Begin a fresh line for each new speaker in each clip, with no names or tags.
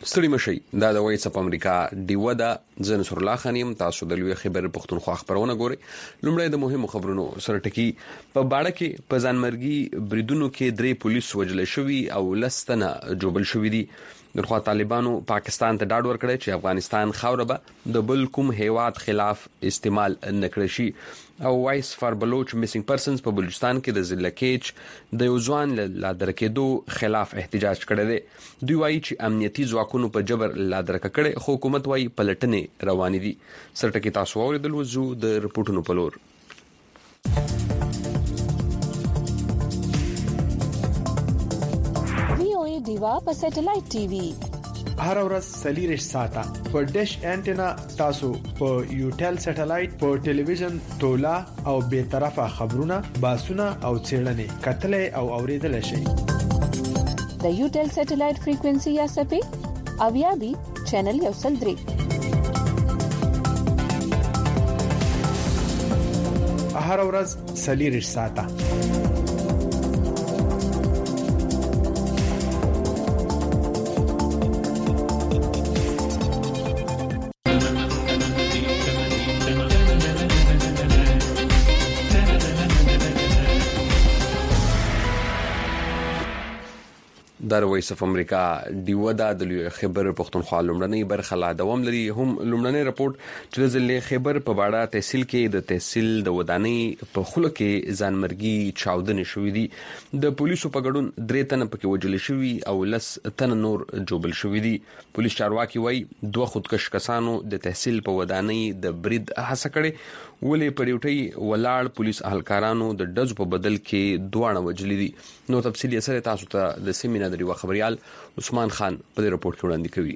ستړي مشي دا د وایس اپ امریکا ډیوه ده زه نصر الله خان یم تاسو د لوی خبر پښتونخوا خبرونه ګورئ لومړی د مهمو خبرونو سره ټکی په باړه کې په ځانمرګي بریدونو کې 3 پولیس وژل شوي او لستنه جوبل شوي دي درخوا طالبانو پاکستان ته ډاډ ورکړی چې افغانستان خاوره به د بل کوم هیواد خلاف استعمال نکړي شي او وایس فار بلوچ میسنګ پرسنز په بلوچستان کې د زلکیچ د یو ځوان لا درکېدو خلاف احتجاج کړی دی دوی وایي چې امنیتي ځواکونو په جبر لا درک کړي خو حکومت وایي پلټنې روانې دي سرټکی تاسو اوریدل وزو د رپورټونو په لور
دیوا په سټلایټ ټي وي
هر ورځ سلیریش ساته په ډیش انټینا تاسو په یوټل سټلایټ په ټلویزیون تولا او به طرفه خبرونه باسونه او چیرلنې کتلې او اوریدل شي
د یوټل سټلایټ فریکوئنسي یا سپې اویا بي چینل یو سل درې
هر ورځ سلیریش ساته
د وایس اف امریکا ډیوه د لوی خبر پښتونخوا لومړنۍ برخه لا دوام لري هم لومړنۍ رپورت چې د ضلع خبر په باړه تحصیل کې د تحصیل د ودانۍ په خوله کې ځانمرګي چاودنې شوې دي د پولیسو په ګډون 3 تنه پکې وژل شوي او لس تنه نور جوبل شوي دي پولیس چارواکي وایي 2 خودکش کسانو د تحصیل په ودانۍ د برید هڅه کړې ولې په ډیوټي ولاړ پولیس اهلکارانو د ډزو په بدل کې دوه وژلي دي نو تفصیلی سره تاسو ته د سیمینار دی خبريال عثمان خان په رپورت کې وړاندې کوي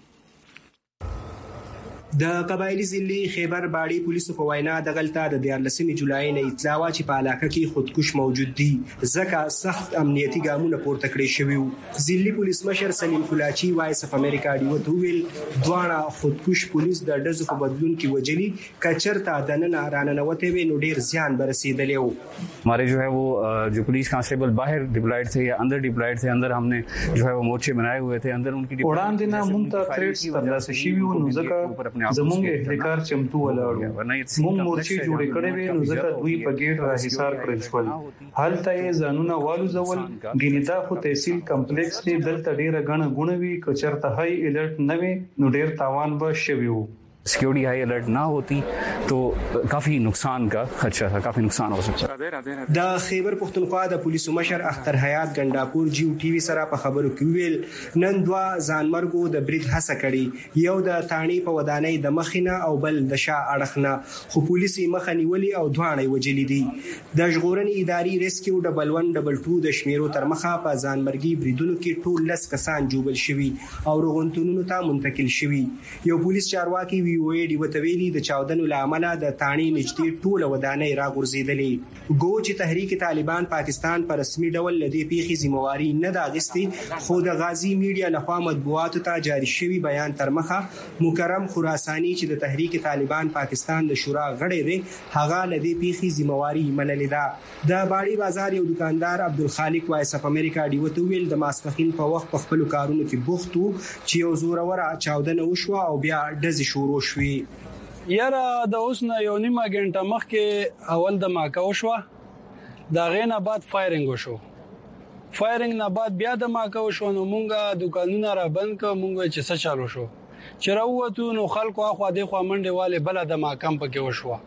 د قبایلی ضلع خیبر باړي پولیسو په وینا د غلطه د 14 جولای نه اطلاع وا چې په علاقه کې خودکش موجود دي ځکه سخت امنیتي ګامونه پورته کړی شوی وو ضلع پولیس مشر سلیم کلاچی وایس اف امریکا ډیو دویل دوه خودکش پولیس د ډزو په بدلون کې وجلی کچرتا دننه راننوته وي نو ډیر زیان برسیدلی وو
हमारे जो है वो जो पुलिस कांस्टेबल बाहर डिप्लॉयड थे या अंदर डिप्लॉयड थे अंदर हमने जो है वो मोर्चे बनाए हुए थे अंदर उनकी
وړاندې نه مونږ ته ترلاسه شوي وو نو ځکه زمونږ احتکار چمتو ولاړو مونږ مورچې جوړې کړې وې نو ځکه دوی په ګیټ راهیسار کړل شول هلته یې ځانونه والو ځول ګینیدا خو تحصیل کمپلیکس دی دلته ډیره غنه غونوي کچرته هاي الرټ نه وي نو ډیر تاوان به شوي وو
सिक्योरिटी हाई अलर्ट ना होती तो काफी नुकसान का खदशा था काफी नुकसान हो सकता
د خیبر پختونخوا د پولیسو مشر اختر حیات ګنداپور جیو ټي وي سره په خبرو کې ویل نن دوا ځانمرګو د برید هڅه کړي یو د تانی په ودانۍ د مخینه او بل د شا اړخنه خو پولیسي مخنی ولی او دوانې وجلی دي د ژغورنې اداري ریسکیو ډبل 1 ډبل 2 د شمیرو تر مخه په ځانمرګي بریدونو کې ټول لس کسان جوبل شوي او روغتونونو ته منتقل شوي یو پولیس چارواکي وی او ای ډی وتویلی د چاودنو لامل د تانی نږدې ټول ودانۍ راغورځیدلې ګوچ تحریک طالبان پاکستان پر رسمي ډول لدی پیخي ذمہواری نه دا غستی خو د غازی میډیا لخوا مطبوعات ته جاری شوی بیان تر مخه مکرم خراسانی چې د تحریک طالبان پاکستان د شورا غړی دی هغه لدی پیخي ذمہواری منلې ده د باړي بازار یو دکاندار عبدالخالق وایس اف امریکا ډیو ته ویل د ماسپخین په وخت په خپل کارونو کې بوخت وو چې یو زوره چاودنه وشو او بیا ډز شروع شوی
یاره د اوس نه یو نیمه غنټه مخکې اول د ماکا وشو دا غینه بعد فایرینګ وشو فایرینګ نه بعد بیا د ماکا وشو نو مونږه دکانونه را بند ک مونږ چې څه چالو شو چې راووتو نو خلکو اخوا د خوا منډه والے بل د ماکم پکې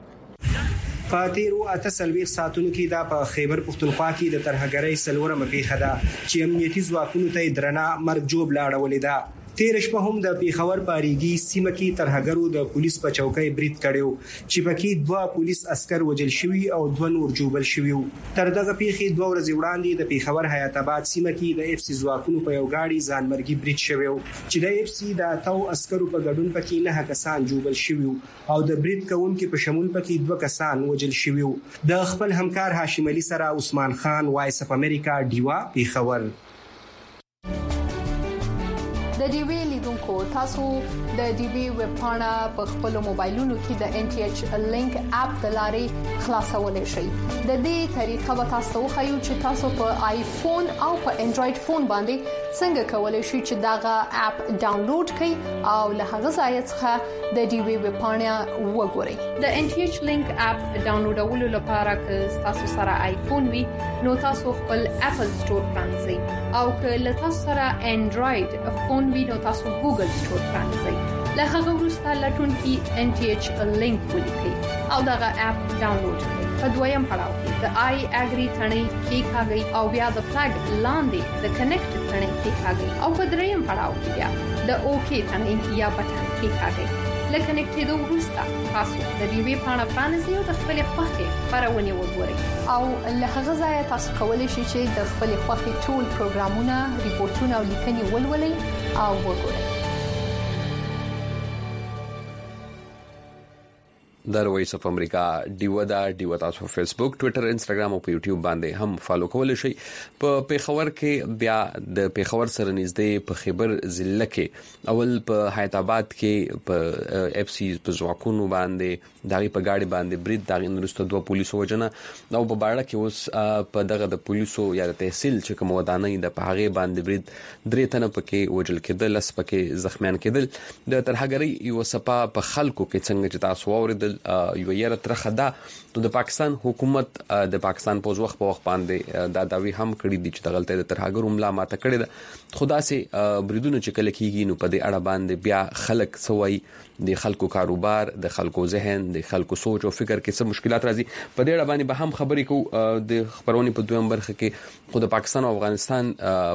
وشو
فاتیرو اتصلویر ساتونکو کې دا په خیبر پختونخوا کې د ترهګرۍ سلوره مپیخه ده چې امنیتي ځواکونو ته درنه مرګ جوب لاړولې ده تیر شپه هم د پیښور پاریږي سیمه کې ترهګرو د پولیس په چوکۍ برید کړو چې پکې 2 پولیس عسكر وژل شوي او 2 نور جوبل شوي تر دغه پیښې 2 ورځې وړاندې د پیښور حیات آباد سیمه کې د اف سی ځواکونو په یو گاډي ځانمرګي برید شوی چې د اف سی د اتو عسكرو په ګډون پکې 9 کسان جوبل شوي او د برید کوونکو په شمول پکې 2 کسان وژل شوي د خپل همکار هاشم علي سره عثمان خان وایس اف امریکا ډیوا پیښور
د ډي وی لیدونکو تاسو د ډي وی ویب پاڼه په خپل موبایلونو کې د ان ټي ایچ لینک اپ د لارې خلاصولای شئ د دې طریقه به تاسو خو چې تاسو په آیفون او په انډراید فون باندې څنګه کولای شئ چې داغه اپ ډاونلوډ کړئ او له هغه ځای څخه د ډي وی ویب پاڼه وګورئ. د ان ټي ایچ لینک اپ ډاونلوډولو لپاره که تاسو سره آیفون وي نو تاسو خپل اپل سٹور پرانځئ او که له تاسو سره انډراید فون وي نو تاسو ګوګل سٹور پرانځئ. له هغه وروسته لټونکي ان ټي ایچ لینک ولیکئ او دغه اپ ډاونلوډ کړئ. په دویم پړاو کې د آی اګری ثنې کلیک او بیا د فلګ لاندې د کنیکټ ثنې کلیک او په دریم پړاو کې بیا د اوکی ثنې یا بټن کلیک. لکه کنیکټېدو وروسته تاسو د ډي وی پاڼه پرانیزئ او د خپل خوښې خبرونه وګورئ او له هغه ځای تاسو کولی شئ چې د خپل خوښې ټول پروګرامونه، ریپورتونه او لیکنې ولولئ او وګورئ.
د وایس اف امریکا ډیو تاسو فیسبوک، ټوئیټر، انستګرام او په یوټیوب باندې هم فالو کولای شئ. په پیښور کې بیا د پیښور سره نږدې په خیبر ضلع کې اول په حیات آباد کې په اف سی په ځواکونو باندې دغه په گاډي باندې برید دغه نورسته دوه پولیسو وجنه او په باړه کې اوس په دغه د پولیسو یا د تحصیل چې کوم ودانۍ د پاغه باندې برید درې تنه پکې وجل کېدل، لس پکې زخمیان کېدل. د ترهګری یو صفه په خلکو کې څنګه چې تاسو اوریدل یو یره ترخه ده نو د پاکستان حکومت د پاکستان په وخت باندې دا داوی هم کړی دي چې دغلطه د ترهګر ملا ماته کړی ده. خدا سي بریدونه چې کله کیږي نو په دې اړه باندې بیا خلک سوي د خلکو کاروبار، د خلکو ذهن، د خلکو سوچ او فکر کې څه مشکلات راځي. په دې اړه باندې به هم خبرې کوو د خبرونې په دویم برخه کې. خو د پاکستان او افغانستان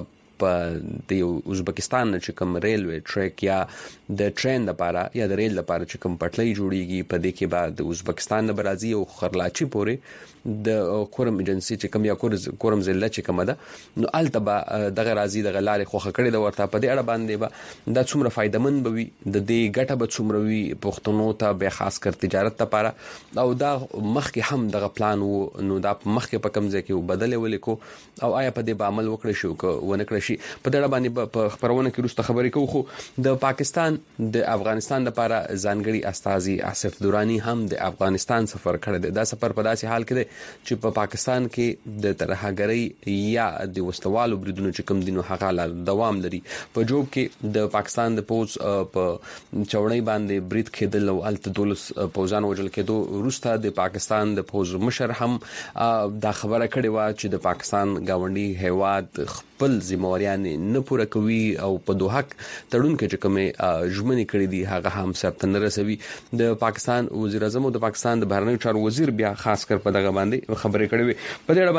په د ازبکستان چې کوم ریلوی ټریک یا د ټرین لپاره یا د ریل لپاره چې کوم پټلۍ جوړیږي په دې کې بعد د ازبکستان نه برازي او خرلاچي پورې د کورم ایجنسی چې کوم یا کورم ضلع چې کوم ده نو التبا دغه راځي د غلارې خوخه کړي د ورته په دې اړه باندې به د څومره فائدمن بوي د دې ګټه به څومره وي پښتنو ته به خاص کر تجارت لپاره او دا مخکې هم دغه پلان وو نو دا مخکې په کوم ځای کې بدلې ولیکو او آیا په دې به عمل وکړي شو که ونه کړی شي. په دې اړه باندې په خبرونه کې روسته خبرې کوو. خو د پاکستان د افغانستان لپاره ځانګړي استاذي آصف دورانی هم د افغانستان سفر کړی دی. دا سفر په داسې حال کې دی چې په پاکستان کې د ترهګری یا د وسوالو بریدونو چې کوم دینو هغه دوام لري. په جوب کې د پاکستان د پوز په چوړی باندې برید کېدل او الته دولس پوزان وجل کېدو وروسته د پاکستان د پوز مشر هم دا خبره کړې و چې د پاکستان گاونډي هیواد خپل ذمہواریان نه پوره کوي او په دوه حق تړون کې چې کومه ژمنې کړې دي هغه هم ثبت نه رسوي. د پاکستان وزیر اعظم او د پاکستان د بهرنیو چارو وزیر بیا خاص کر په دغه باندې خبرې کړې وي. په دې اړه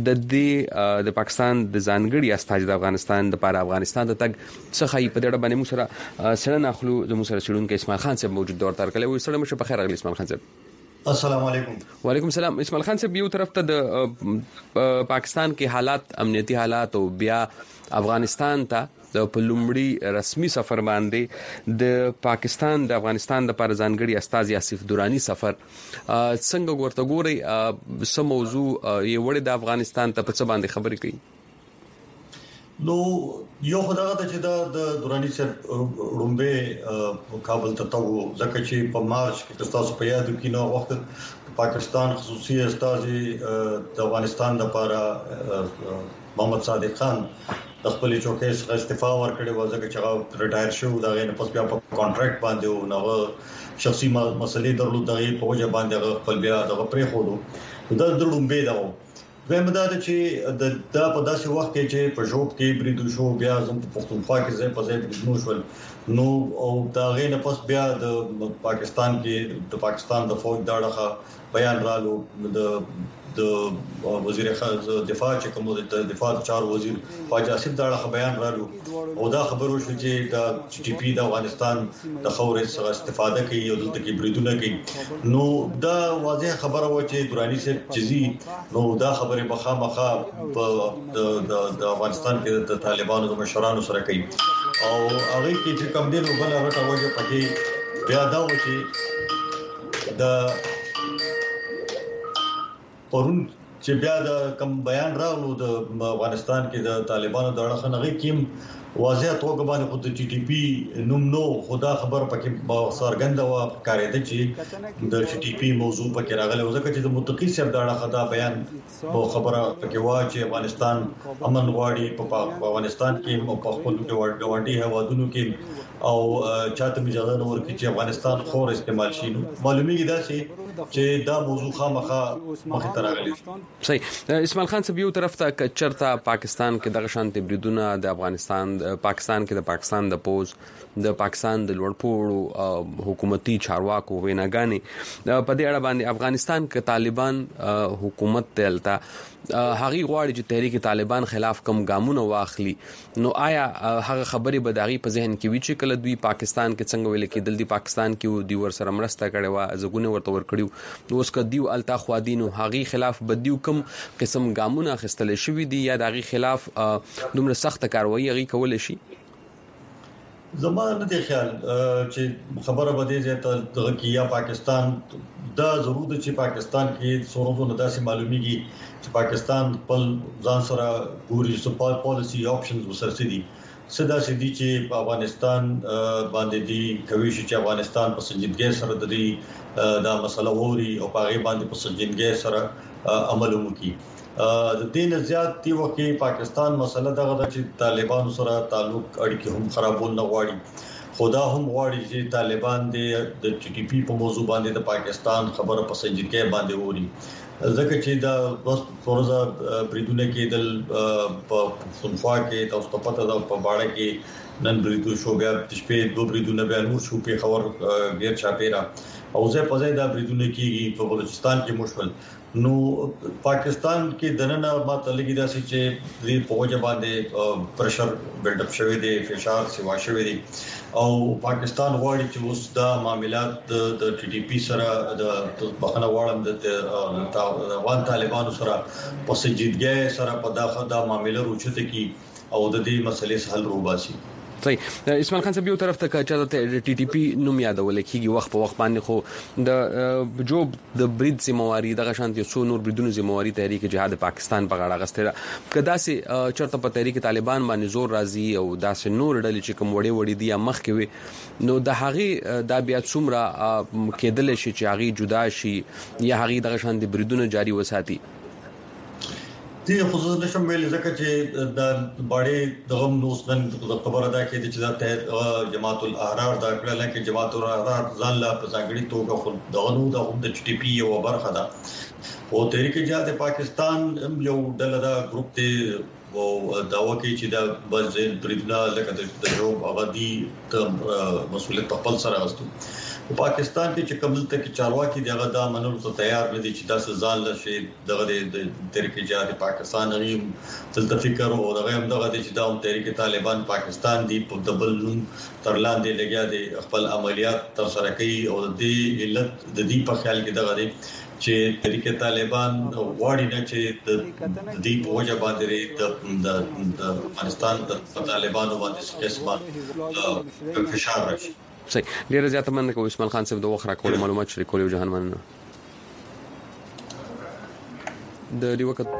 باندې د پاکستان د ځانګړي استاذ د افغانستان د لپاره افغانستان ته تګ څخه په دې اړه باندې موږ سره ناخلو د موږ سره چړونکو اسماعیل خان صاحب موجود دور تر کله وي. سلام شه په خیر اغلی اسماعیل خان صاحب.
السلام علیکم.
وعلیکم السلام. اسماعیل خان صاحب یو طرف ته د پاکستان کې حالات امنیتي حالات او بیا افغانستان ته د پلومړي رسمي سفر باندې د پاکستان د افغانستان د پر ځانګړي استاذ آصف دورانی سفر څنګه ورته ګوري سم موضوع یې وړي د افغانستان ته په څه باندې خبرې کوي؟
نو یو خدای ته چې د دورانی سره رومبه کابل ته تاو ځکه چې په مارچ کې تاسو په یاد کې نو وخت پاکستان خصوصي استاذ د افغانستان لپاره محمد صادق خان د خپل چوکۍ څخه استعفا ورکړې و ځکه چې هغه ریټایر شو. دا غي نه پس بیا په کانټراکټ باندې او نو شخصي مسلې درلود دغه په وجه باندې خپل بیا دغه پرې خورو. دا درومبه دا زموږ د چې د په داسې وخت کې چې په جوب کې بریدو شو بیا زم په پښتونخوا کې ځای په ځای بریدو شول نو او دا غي نه پس بیا د پاکستان کې د پاکستان د فوج داړه بیان رالو د وزیر دفاع چې کوم د دفاع چار وزیر خواجه آصف داړه بیان رالو او دا خبرو شو چې د ټي پی د افغانستان د خورې څخه استفاده کوي او دلته کې بریدونه کوي. نو دا واضح خبره و چې دورانی سره چيزي نو دا خبره بخامخه د افغانستان کې د طالبانو د مشرانو سره کوي او هغه کې چې کوم دي نو بل هغه توجه پکې بیا دا و چې د پرون چې بیا د کم بیان راغلو د افغانستان کې د طالبانو د اړخ نه کېم واضح توګه باندې خود ټي ټي پی نوم نو خدا خبر پکې سرګند و کارېده چې د ټي ټي پی موضوع پکې راغله ځکه چې د متقی صاحب دا خدا بیان او خبره پکې وا چې افغانستان امن غواړي په افغانستان کې په خپل ګاونډي هوادونو کې او چاته اجازه نه ورکړي چې افغانستان خور استعمال شي معلومیږي دا چې دا موضوع خامخا مخې ته راغلي.
صحیح اسماعیل خان صاحب یو طرف ته چرته پاکستان کې دغه شانتي بریدونه د افغانستان پاکستان کې د پاکستان د پوز د پاکستان د لوړپوړو حکومتي چارواکو ویناګانې په دې اړه باندې افغانستان کې طالبان حکومت تلتا هغه غواړي چې تحریک طالبان خلاف کم ګامونه واخلي نو آیا هغه خبرې به داغي په ذهن کې وی چې کله دوی پاکستان کې څنګه ویل کېدل دی پاکستان کې دی ور سره مرسته کړي وا زګونه ورته ور کړیو نو اوس کدیو التا خوادینو هغه خلاف بدیو کم قسم ګامونه خستل شوی دی یا داغي خلاف دومره سخت کاروایی هغه کول شي.
زمانه د خیال چې خبره بده ځای ته کیا پاکستان دا ضرور ده چې پاکستان کې څورونه داسې معلومیږي چې پاکستان خپل ځان سره ګوري سپال پالیسی آپشنز وسرسي دي صدا سدي چې په افغانستان باندې دي کوي چې افغانستان په سنجیدګۍ سره د دې دا مسله ووري او په غي باندې په سنجیدګۍ سره عمل وکړي. د دین زیات دی وکي پاکستان مسله دغه چې طالبانو سره تعلق اړیکې هم خرابول نه غواړي خدا هم غواړي چې طالبان د ټي ټي پی په موضوع باندې د پاکستان خبره په سنجیدګۍ باندې ووري ځکه چې دا بس فورزه بریدونه کېدل په صنفا کې تاسو ته پته ده په باړه کې نن بریدو شو بیا د شپې دوه بریدونه بیا نور شو په خبر غیر چاپیرا او زه په ځای دا بریدونه کېږي په بلوچستان کې مشکل نو پاکستان کې دننه ماته لګی دا چې د فوج باندې پرشر بلډ اپ شوی دی فشار سیوا شوی دی او پاکستان غواړي چې اوس دا معاملات د ټي ټي پی سره د بخنه واړم د افغان طالبانو سره په سنجیدګۍ سره په داخله دا معاملې روچته کی او د دې مسلې حل روباسي.
صحیح اسماعیل خان صاحب یو طرف ته چې ټي ټي پی نوم یادول کیږي وخت په وخت باندې خو د جوب د برید ذمہواری دغه شانتي څو نور بریدونو ذمہواری تحریک جهاد پاکستان په غاړه غستره کدا سي چرته په تحریک طالبان باندې زور راځي او داسې نور ډلې چې کوم وړي دي یا مخ کې وي نو د هغه د بیا څومره کېدل شي چې هغه جدا شي یا هغه دغه شانتي بریدونه جاری وساتي.
دي خصوصا نشم ویل ځکه چې د باړې دغه نوسن خبره ده کې چې د جماعت الاحرار دا کړل چې جماعت الاحرار ځان لا په ځانګړي توګه خود دغه د ټي ټي پی یو برخه ده او تحریک جهاد پاکستان یو ډله دا ګروپ ته او داوا کوي چې دا بل بریدونه لکه د جوب آبادی ته مسولیت خپل سره واستو پاکستان کې چې قبل ته چارواکي دغه دا منلو ته تیار نه دي چې دا سزا لشي دغه د تحریک جهاد پاکستان غیم تل فکر او دغه هم دغه چې دا هم تحریک طالبان پاکستان دی په دبل نوم تر لاندې لګیا دي خپل عملیات تر سره کوي او د دې علت د دې په خیال کې دغه دی چې تحریک طالبان غواړي نه چې د دې په وجه باندې د افغانستان د طالبانو باندې قسمه فشار راشي.
صحیح ډیر زیاته مننه کوم اسماعیل خان صاحب د وخت راکول معلومات شریکول او جهان مننه د دې وخت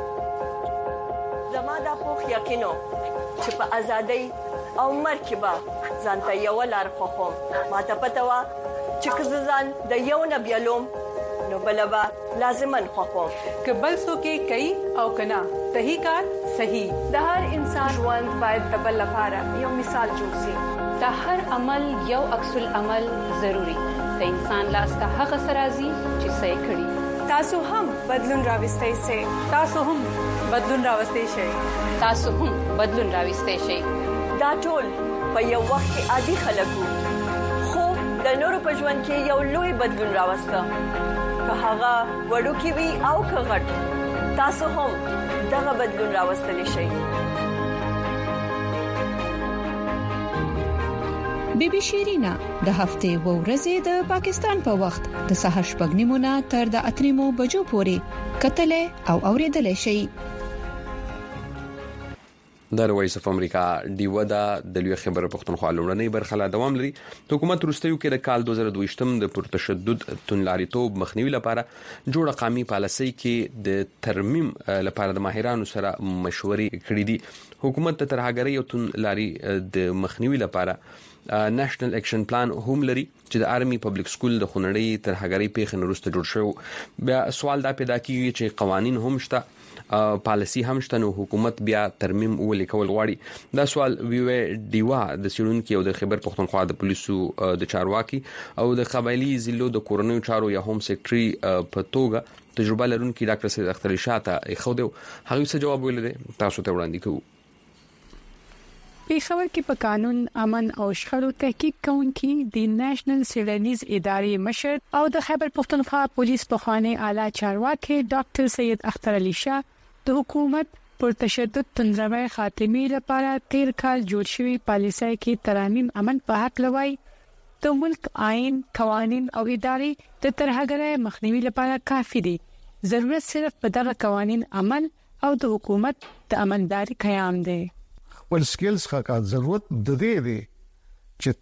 زماده په یقینو چې په ازادۍ او مرکبه ځانته یو لار خو ما ته پته و چې ځان د یو نبیلوم نو بلبا لازمن خو
کبل سو کې کوي او کنا صحیح کار صحیح
د هر انسان ژوند باید د بل لپاره یو مثال جوړ شي
د هر عمل یو عکس العمل ضروری د انسان لاس ته هغه سرازي چې صحیح کړي
تاسو هم بدلون راوستئ شئ
تاسو هم بدلون راوستئ شئ تاسو هم بدلون راوستئ شئ
دا ټول په یو وخت کې عادي خلکو خو د نورو په ژوند کې یو لوی بدلون راوسته که هغه وړو کې وي او که غټ تاسو هم دغه بدلون راوستلی شئ.
بی بی شیرینا د هفته و ورځې د پاکستان په وخت د سحر شپږ نیمونه تر د 8 بجو پورې کتل او اوریدل شي.
د وایس اف امریکا دیو د لوی خبر پښتونخوا لومړنۍ برخه لا دوام لري. حکومت وروستیو کې د کال 2022م د پرتشدد تونلاریتوب مخنیوي لپاره جوړه قومي پالیسي کې د ترمیم لپاره د ماهرانو سره مشورې کړې دي. حکومت د ترهګرۍ او تونلاري د مخنیوي لپاره نېشنل اکشن پلان هم لري چې د آرمي پبلک سکول د خونړۍ ترهګرۍ پیښې نورسته جوړ شو. بیا سوال دا پیدا کیږي چې قوانين هم شته، پالیسی هم شته، نو حکومت بیا ترمیم ولیکول غواړي. دا سوال ویو دیوا د سیرونکو او د خبر پښتونخوا د پولیسو د چارواکي او د قبایلی ضلعو د کورونیو چارو یا هوم سیکریټري په توګه تجربه لرونکي ډاکټر سید اختر علی شاه ته خو دی هغه څه جواب ویل دي تاسو ته وړاندې کوو.
پیښور کې په قانون امن او شخړو تحقیق کوونکي د نېشنل سیویلینز ادارې مشر او د خیبر پښتونخوا پولیس په خوانی اعلی چارواکي ډاکټر سید اختر علی شاه د حکومت پر تشدد تنظیمي خاتمي لپاره 13 کال جوړ شوی پالیسي کې ترامیم امن په حق لوي. د ملک آئین، قوانين او ادارې د ترهګرۍ مخنیوي لپاره کافي دي. ضرورت صرف په دغه قوانين عمل او د حکومت د امنداري قیام دی.
ول سکلز کا ضرورت د دې دی چې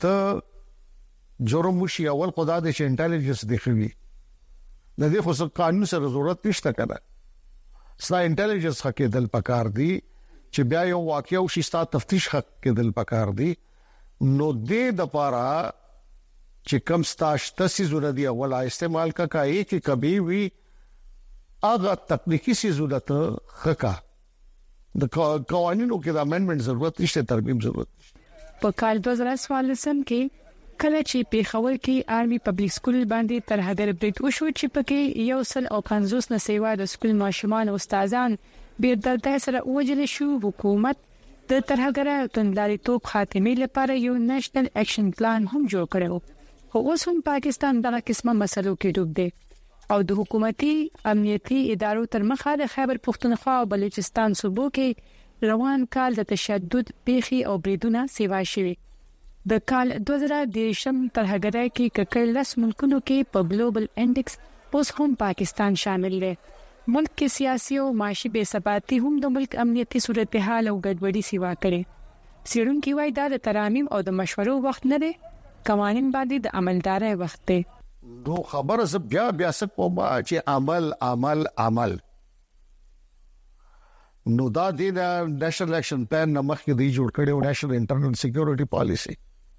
ته جرم وشي اول خدای د انټيليجنس دی خوي د دې خو قانون سره ضرورت نشته کنه. ستا انټيليجنس حق دل پکار دی چې بیا یو واقعي او شستا تفتیش حق کې دل پکار دی. نو دې د پاره چې کم ستاش تاسو زونه دی اول استعمال کا کای چې کبي وی اغه تکنیکی سي ضرورت خکا د قوانینو کې د امندمنت ضرورت نشته، ترمیم ضرورت نشته.
په کال 2014 کې کله چې پیښور کې آرمي پبلک سکول باندې ترهګر بریټ وشو چې پکې 150 نه سیوا د سکول ماشومان او استادان بیرته سره وجل شو. حکومت د ترهګر تنداریتوب خاتمه لپاره یو نېشنل اکشن پلان هم جوړ کړو. خو اوس هم پاکستان دغه قسمه مسلو کې ډوب دی او د حکومتي امنیتي ادارو تر مخه د خیبر پښتونخوا او بلوچستان صوبو کې روان کال د تشدد پیښې او بریدونه سیوا شوي. د کال 2013 ترهګرۍ کې ککړ لس ملکونو کې په ګلوبل انډیکس اوس هم پاکستان شامل دی. ملک کې سیاسي او معاشي بے ثباتی هم د ملک امنیتي صورتحال او ګډوډي سیوا کړي. سیرونکو وايي دا د ترامیم او د مشورو وخت نه دی، قوانين باندې د عملدارۍ وخت دی.
نو خبره ز بیا څه کوم چې عمل نو دا د نېشنل اکشن پلان نمخ کې دی جوړ کړي او نېشنل انټرنل سکیورټي پالیسی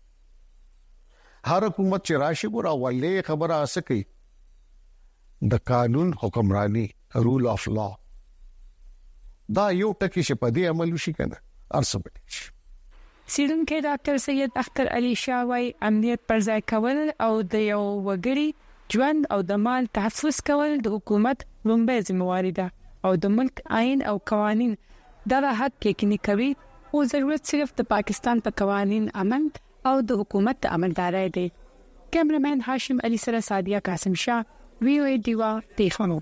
هر حکومت چې راشي ګور اولې خبره اسکي د قانون حکمرانی رول اف لا دا یو ټکی چې په دې عمل وشي کنه ارسبټ.
سیرونکو ډاکټر سید اختر علی شاه وايي امنیت پر ځای کول او د یو وګړي ژوند او د مال تحفظ کول د حکومت لومړی ذمہواری ده او د ملک آئین او قوانين دغه حق یقیني کوي او ضرورت صرف د پاکستان په قوانين عمل او د حکومت عملدارۍ دی. کیمرمن هاشم علي سره سادیا قاسم شاه وی او ای دیوا پیښور.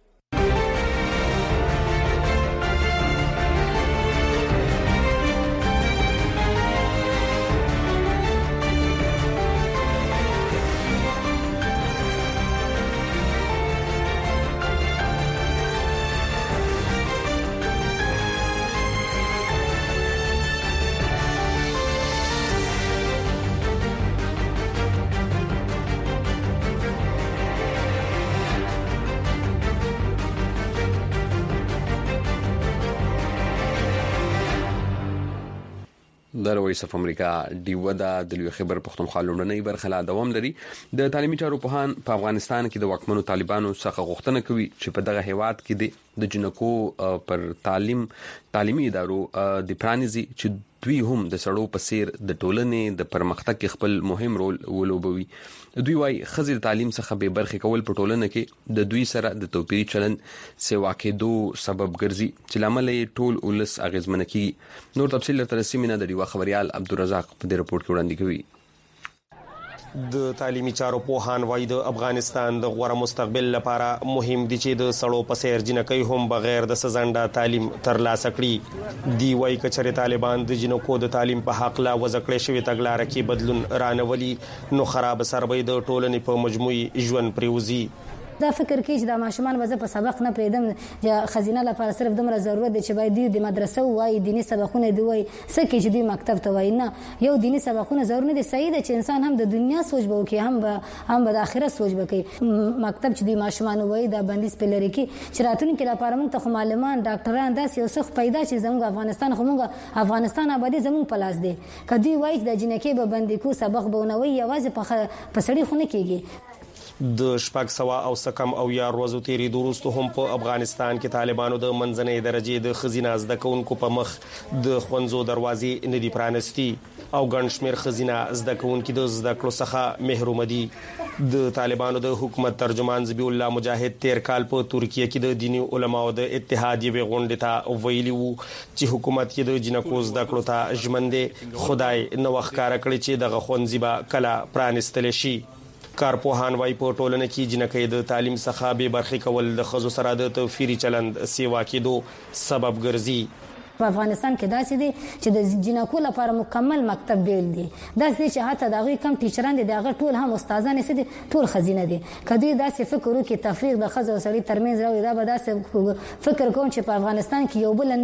د وایس اف امریکا دیو د لوی خبر پښتونخوا لومړنۍ برخه لا دوام لري. د تعلیمي چارو په په افغانستان کې د واکمنو طالبانو څخه غوښتنه کوي چې په دغه هیواد کې د جنکو پر تعلیمي ادارو د پرانیزي چې دوی هم د سړو په سیر د ټولنې د پرمختګ خپل مهم رول ولوبوي. دوی وايي خزر تعلیم څخه به برخه کول په ټولنه کې د دوی سره د توپیری چلن سیوا کېدو سبب ګرځي چې لامل ټول ولس اغیزمن کی. نور تفصیل تر سیمینه د دیوا خبريال عبدالرزاق په دې رپورت کې وړاندې کوي.
د تعلیمي چارو پوهان وايي د افغانستان د غوړه مستقبل لپاره مهم دي چې د سړو په سیر جنکۍ هم بغیر د سزنده تعلیم ترلاسه کړي. دی وايي کچره طالبان د جنکو د تعلیم په حق لا وزکړې شوی تګلارې کې بدلون رانولي نو خراب سربې د ټولنې په مجموعي ژوند پریوزي.
دا فکر کوي چې د ماشومان وځه په سبق نه پریدم چې خزینه لپاره صرف دومره ضرورت دی چې باید د مدرسې وای دینی سبقونه دی وای سکه چې د مکتب ته وای نه یو دینی سبقونه ضرور نه دي صحیح ده چې انسان هم د دنیا سوچ به وکړي هم د آخرت سوچ وکړي مکتب چې د ماشومان وای د بندیز په لري کې چې راتلونکي لپاره موږ ته معلمان ډاکټران داسې یو څه پیدا چې زموږ افغانستان آبادی زموږ په لاس دی کدی وای د جنکې به بندي کو سبق بونوي یوازې په سړی خونه کېږي
د شپږ سوا او سکم او یا ورځو تیری دوروستو هم په افغانستان کې طالبانو د منځنۍ درجه د خزینه زده کوونکو په مخ د خوندزو دروازې ندي پرانستی او ګڼ شمېر خزینه زده کوونکو د زده کړو څخه محروم دي د طالبانو د حکومت ترجمان ذبیح الله مجاهد تیر کال په ترکیه کې د دینی علماو د اتحادیې غونډې ته ویلي وو چې حکومت کې د جنکو زده کړو ته ژمنده خدای نو وښکارا کړی چې د غوښندزي به کلا پرانستل شي کارپوهان وايي په ټولنه کې جنکې د تعلیم څخه به برخې کول د خزو سره د توفیری چلند سیوا کېدو سبب ګرځي
په افغانستان کې داسې دي چې د جنکو لپاره مکمل مکتب بیل دي داسې دي چې حتی دغه کم ټیچران دي دغه ټول هم استادان دي ټول خزینه دي کدی داسې فکر وکړي تفریق د خزو سړي ترمنځ راوي دا به داسې فکر کوم چې په افغانستان کې یو بل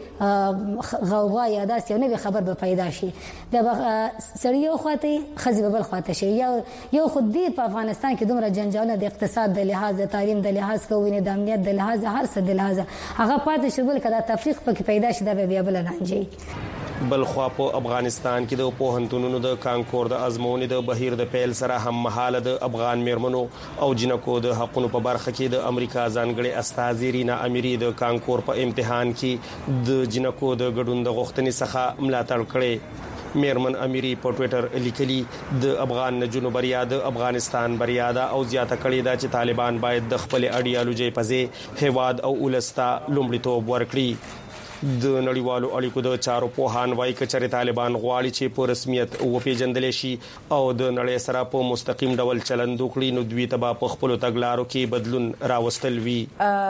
نوې غوغا یا داسې یو نوې خبر به پیدا شي د سړي یو خواته خزي به بل خواته شي یو خود دي په افغانستان کې دومره جنجال د اقتصاد د لحاظ د تعلیم د لحاظ کوي د امنیت د لحاظ هر څه د لحاظ هغه پاتې شول کدا تفریق پکې پیدا شي دا بیا بل لانجه
بل خو په افغانستان کې د پوهنتونونو د کانکور د ازمونې د بهیر د پیل سره هم مهاله د افغان میرمنو او جنکو د حقونو په برخه کې د امریکا ځانګړي استاذ رینا اميري د کانکور په امتحان کې د جنکو د ګډون د غوښتنې څخه ملاتړ کړي میرمن اميري په ټوئیټر لیکلي د افغان نجونو بریا د افغانستان بریا ده او زیاته کړي دا چې طالبان باید د خپل اډیالوژي په ځای هواد او ولستا لومړیتوب ورکړي د نړیوالو اړیکو د چارو پوهان وايي چې طالبان غواړي چې په رسمیت وپیژندل شي او د نړۍ سره په مستقیم ډول چلند وکړي نو دوی ته په خپل تګلارو کې بدلون راوستل وی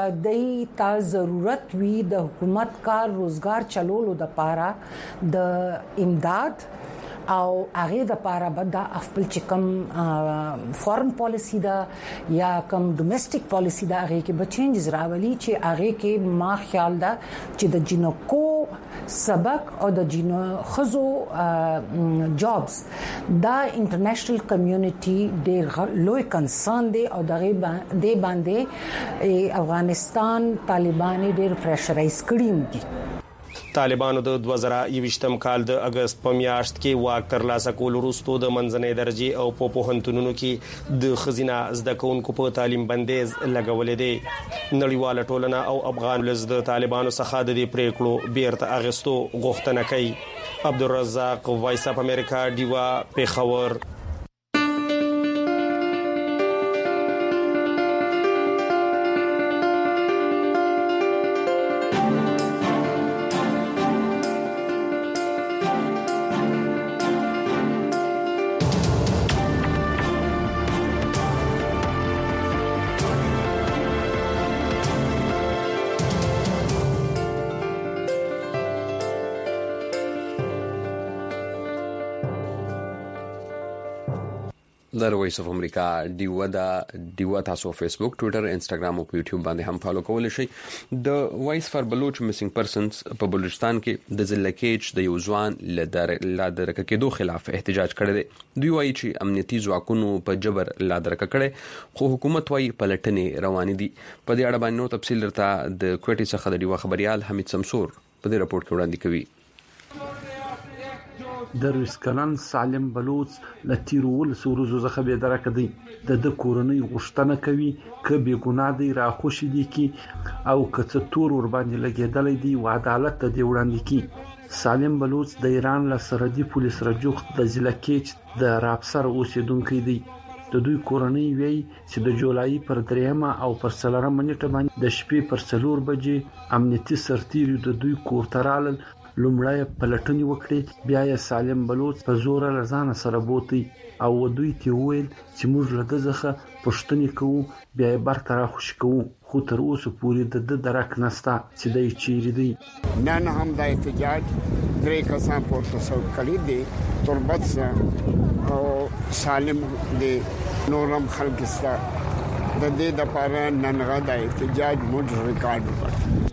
د تا ضرورت وی د حکومت کار روزګار چلولو د پاره د امداد او هغه د پاره بد خپل چکم فورن پالیسی دا یا کم ډومېسټک پالیسی دا هغه کې به چینجز راولي چې هغه کې ما خیال دا چې د جنکو سبق او د جنو خزو جابز دا انټرنیشنل کمیونټي ډېر لوی کنسرن دی او دغه د باندې افغانستان طالبان ډېر پریشرایز کړي دي
طالبانو د 2021م کال د اگست په میاشت کې واک ترلاسه کول وروسته د منځنۍ درجه او په پوهنتونونو کې د خزینه زده کوونکو په تعلیم بندیز لګولې دي نړیواله ټولنه او افغان ولس د طالبانو څخه د دې پریکړو بیرته اغستو غوښتنه کوي عبدالرزاق وایس اپ امریکا دیوا پیښور
د وایس اف امریکا دیوا تاسو فیسبوک ټوئیټر انستګرام او یوټیوب باندې هم فالو کولای شئ د وایس فار بلوچ میسنګ پرسنز په بلوچستان کې د ځلکېچ د یو ځوان لا درک کېدو خلاف احتجاج کړی دی دوی وایي چې امنیتي ځواکونو په جبر لا درک کړي خو حکومت وایي پلټنې روان دي په دې اړه باندې نو تفصیل درته د کوټي څخه د دیوا خبريال حمید سمسور په دې راپورټ کې وړاندې کوي
درویس کلن سالم بلوچ لتیرول سورزو زخه به درک دی د کورنۍ غشتنه کوي ک به ګناه دی را خوشی دي کی او کڅ تور ور باندې لګیدل دي و عدالت ته دی وړاندې کی سالم بلوچ د ایران له سرحدي پولیس رجوخ د ځلکېچ د رابسر اوسیدونکو دی د دوی کورنۍ وی چې د جولای پر 3 او پر 4 منټه باندې د شپې پر 4 بجې امنیتي سرتیری د دوی کورترال لومړی پلټنې وکړي بیا یې سالم بلوچ په زور لزان سره بوتي او دوی ته ویل چې موږ له دغه پښتنې کوو بیا یې برتر خوش کوو خو تر اوسه پورې د درک نستا چې دای چیرې دی
نن هم د احتجاج درې کسان پورته سو کړي دي تربت او سالم دي نورم خلک سره د دې لپاره نن غدا احتجاج موږ ریکارډ وکړ.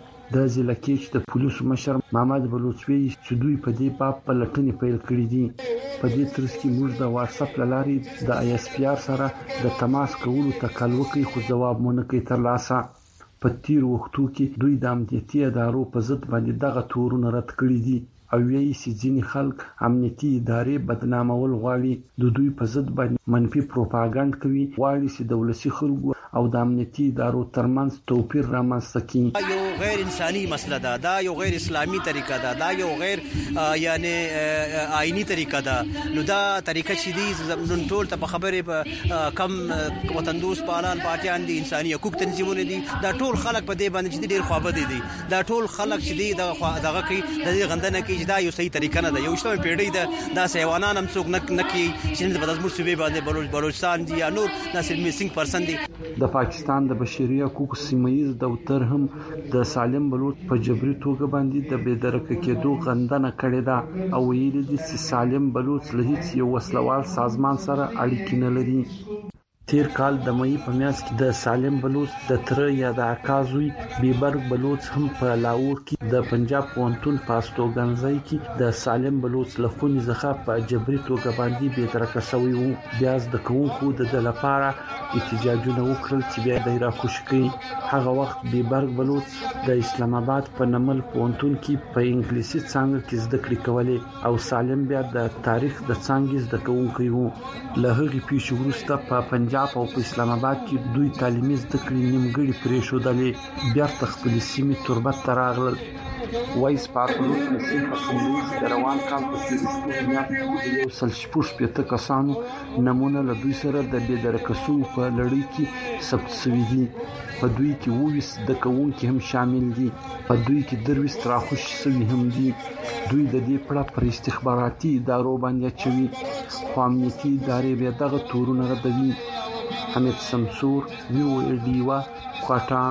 د ضلع کې د پولیسو مشر محمد بلوچوي چې دوی په دې باب پلټنې پیل کړې دي. په دې ترڅ کې موږ د واتس اپ لارې د آی اس پی آر سره د تماس کولو تکل وکړ خو جواب مونږ کې ترلاسه. په تیر وختو کې دوی د امنیتي ادارو په ضد باندې دغه تورونه رد کړی دي او ویلي چې ځینې خلک امنیتي ادارې بدنامول غواړي. د دوی په ضد باندې منفي پروپاګاندا کوي، غواړي چې د ولسي خلکو او د امنیتي ادارو ترمنځ توپیر رامنځته کړي.
یو غیر انساني مسله ده، دا یو غیر اسلامي طریقه ده، دا یو غیر یعنی آئینی طریقه ده. نو دا طریقه چې دی نن ټول ته په خبره کم وطن دوست پالان پارټیان دي، انساني حقوق تنظیمونه دي، دا ټول خلک په دې باندې چې ډیر خوابدي دي. دا ټول خلک چې دی دغه کوي د دې غندنه کوي چې دا یو صحیح طریقه نه ده. یو شتمه پیړۍ ده، دا سیوانان هم څوک نه کوي چې په داسمور صوبې باندې بلوچستان دي یا نور ناسل میسنګ پرسن دي.
د پاکستان د بشري حقوقو سیمایي دفتر هم د سالم بلوچ په جبري توګه باندې د بېدرکه کېدو غندنه کړې ده او ویلي دي چې سالم بلوچ له هیڅ یو وسلوال سازمان سره اړیکې نه لري. تیر کال د مې په میاشت کې د سالم بلوچ د تر یا د اکازوي بیبرګ بلوچ هم په لاهور کې د پنجاب پونتون پاستوګنځي کې د سالم بلوچ لخونی ځخه په جبري توګه باندې به ترکه شوی وو. بیا د کوونکو د لپاره احتجاجونه وکړل چې بیا د راکوش کړي. هغه وخت بیبرګ بلوچ د اسلام آباد په نمل پونتون کې په انګلیسي څنګه کې زده کړې کولې او سالم بیا د تاریخ د څنګه زده کوونکی وو. له هغې پیښې وروسته په پنجاب او په اسلام آباد کې دوی تعلیمي زده کړې نیمګړې پرېښودلې، بیا خپل سیمې تربت ته راغلل. وایس پاکلوس نسیم حسنویس د روان کال په تیرشتو میاشت یو سل شپږ شپېته کسانو نمونه له دوی سره د بېدرکه شوو په لړۍ کې ثبت شوي دي. په دوی کې 22 زده کوونکي هم شامل دي، په دوی کې 23 راخوش شوي هم دي. دوی د دې پړه پر استخباراتي ادارو باندې اچوي خو امنیتي ادارې بیا دغه تورونه ردوي. حمید سمسور ویو ډیوا کوټا.